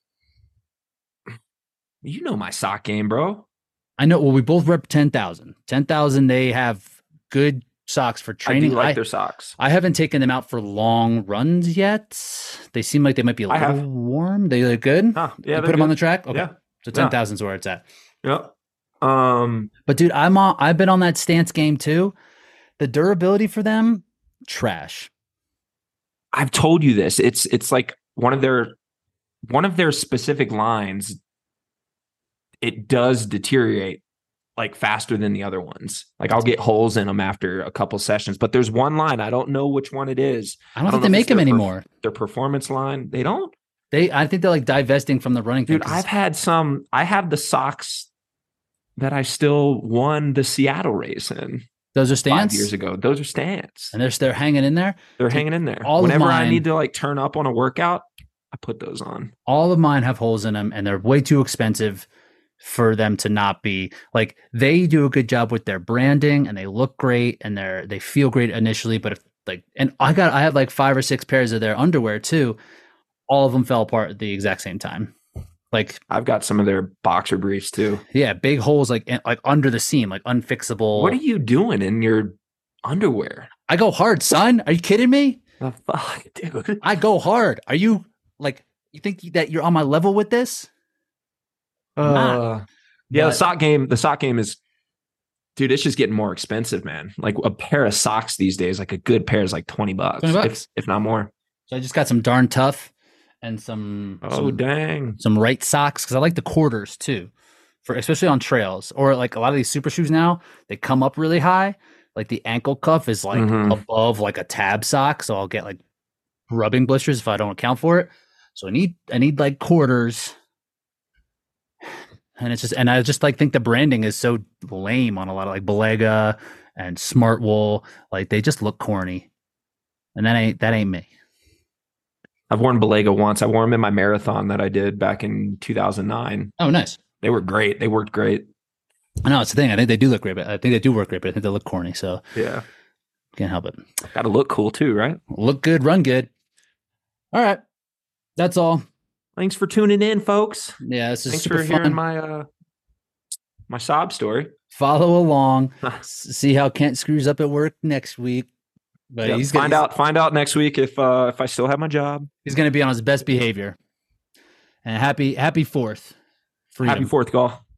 You know my sock game, bro. I know. Well, we both rep 10,000. 10,000. They have good socks for training. I do like their socks. I haven't taken them out for long runs yet. They seem like they might be a little warm. They look good. Yeah, you put them on the track. Okay, yeah. So 10,000 is where it's at. Yep. But dude, I've been on that stance game too. The durability for them, trash. I've told you this. It's like one of their specific lines. It does deteriorate like faster than the other ones. Like I'll get holes in them after a couple sessions, but there's one line. I don't know which one it is. I don't think they make them anymore. Their performance line. They don't. I think they're like divesting from the running. Dude, I have the socks that I still won the Seattle race in. Those are Stance? 5 years ago. Those are Stance. And they're hanging in there? They're hanging in there. Whenever I need to like turn up on a workout, I put those on. All of mine have holes in them, and they're way too expensive for them to not be. Like, they do a good job with their branding, and they look great, and they feel great initially, but I had like 5 or 6 pairs of their underwear too. All of them fell apart at the exact same time. Like, I've got some of their boxer briefs too. Yeah, big holes like under the seam, like unfixable. What are you doing in your underwear? I go hard, son. Are you kidding me? The fuck, dude. I go hard. Are you like, you think that you're on my level with this? Yeah, the sock game is, dude, it's just getting more expensive, man. Like a pair of socks these days, like a good pair is like $20. If not more. So I just got some Darn Tough and some right socks, because I like the quarters too, for especially on trails, or like a lot of these super shoes now, they come up really high. Like the ankle cuff is like above like a tab sock, so I'll get like rubbing blisters if I don't account for it. So I need like quarters, and I just like think the branding is so lame on a lot of like Balega and Smartwool. Like they just look corny, and that ain't me. I've worn Balega once. I wore them in my marathon that I did back in 2009. Oh, nice. They were great. They worked great. I know, it's the thing. I think they do look great, but I think they do work great, but I think they look corny. So yeah, can't help it. Got to look cool too, right? Look good, run good. All right, that's all. Thanks for tuning in, folks. Yeah, this is thanks super for fun. Hearing my sob story. Follow along. See how Kent screws up at work next week. But find out next week if I still have my job. He's going to be on his best behavior. And happy 4th. Freedom. Happy 4th, Gall.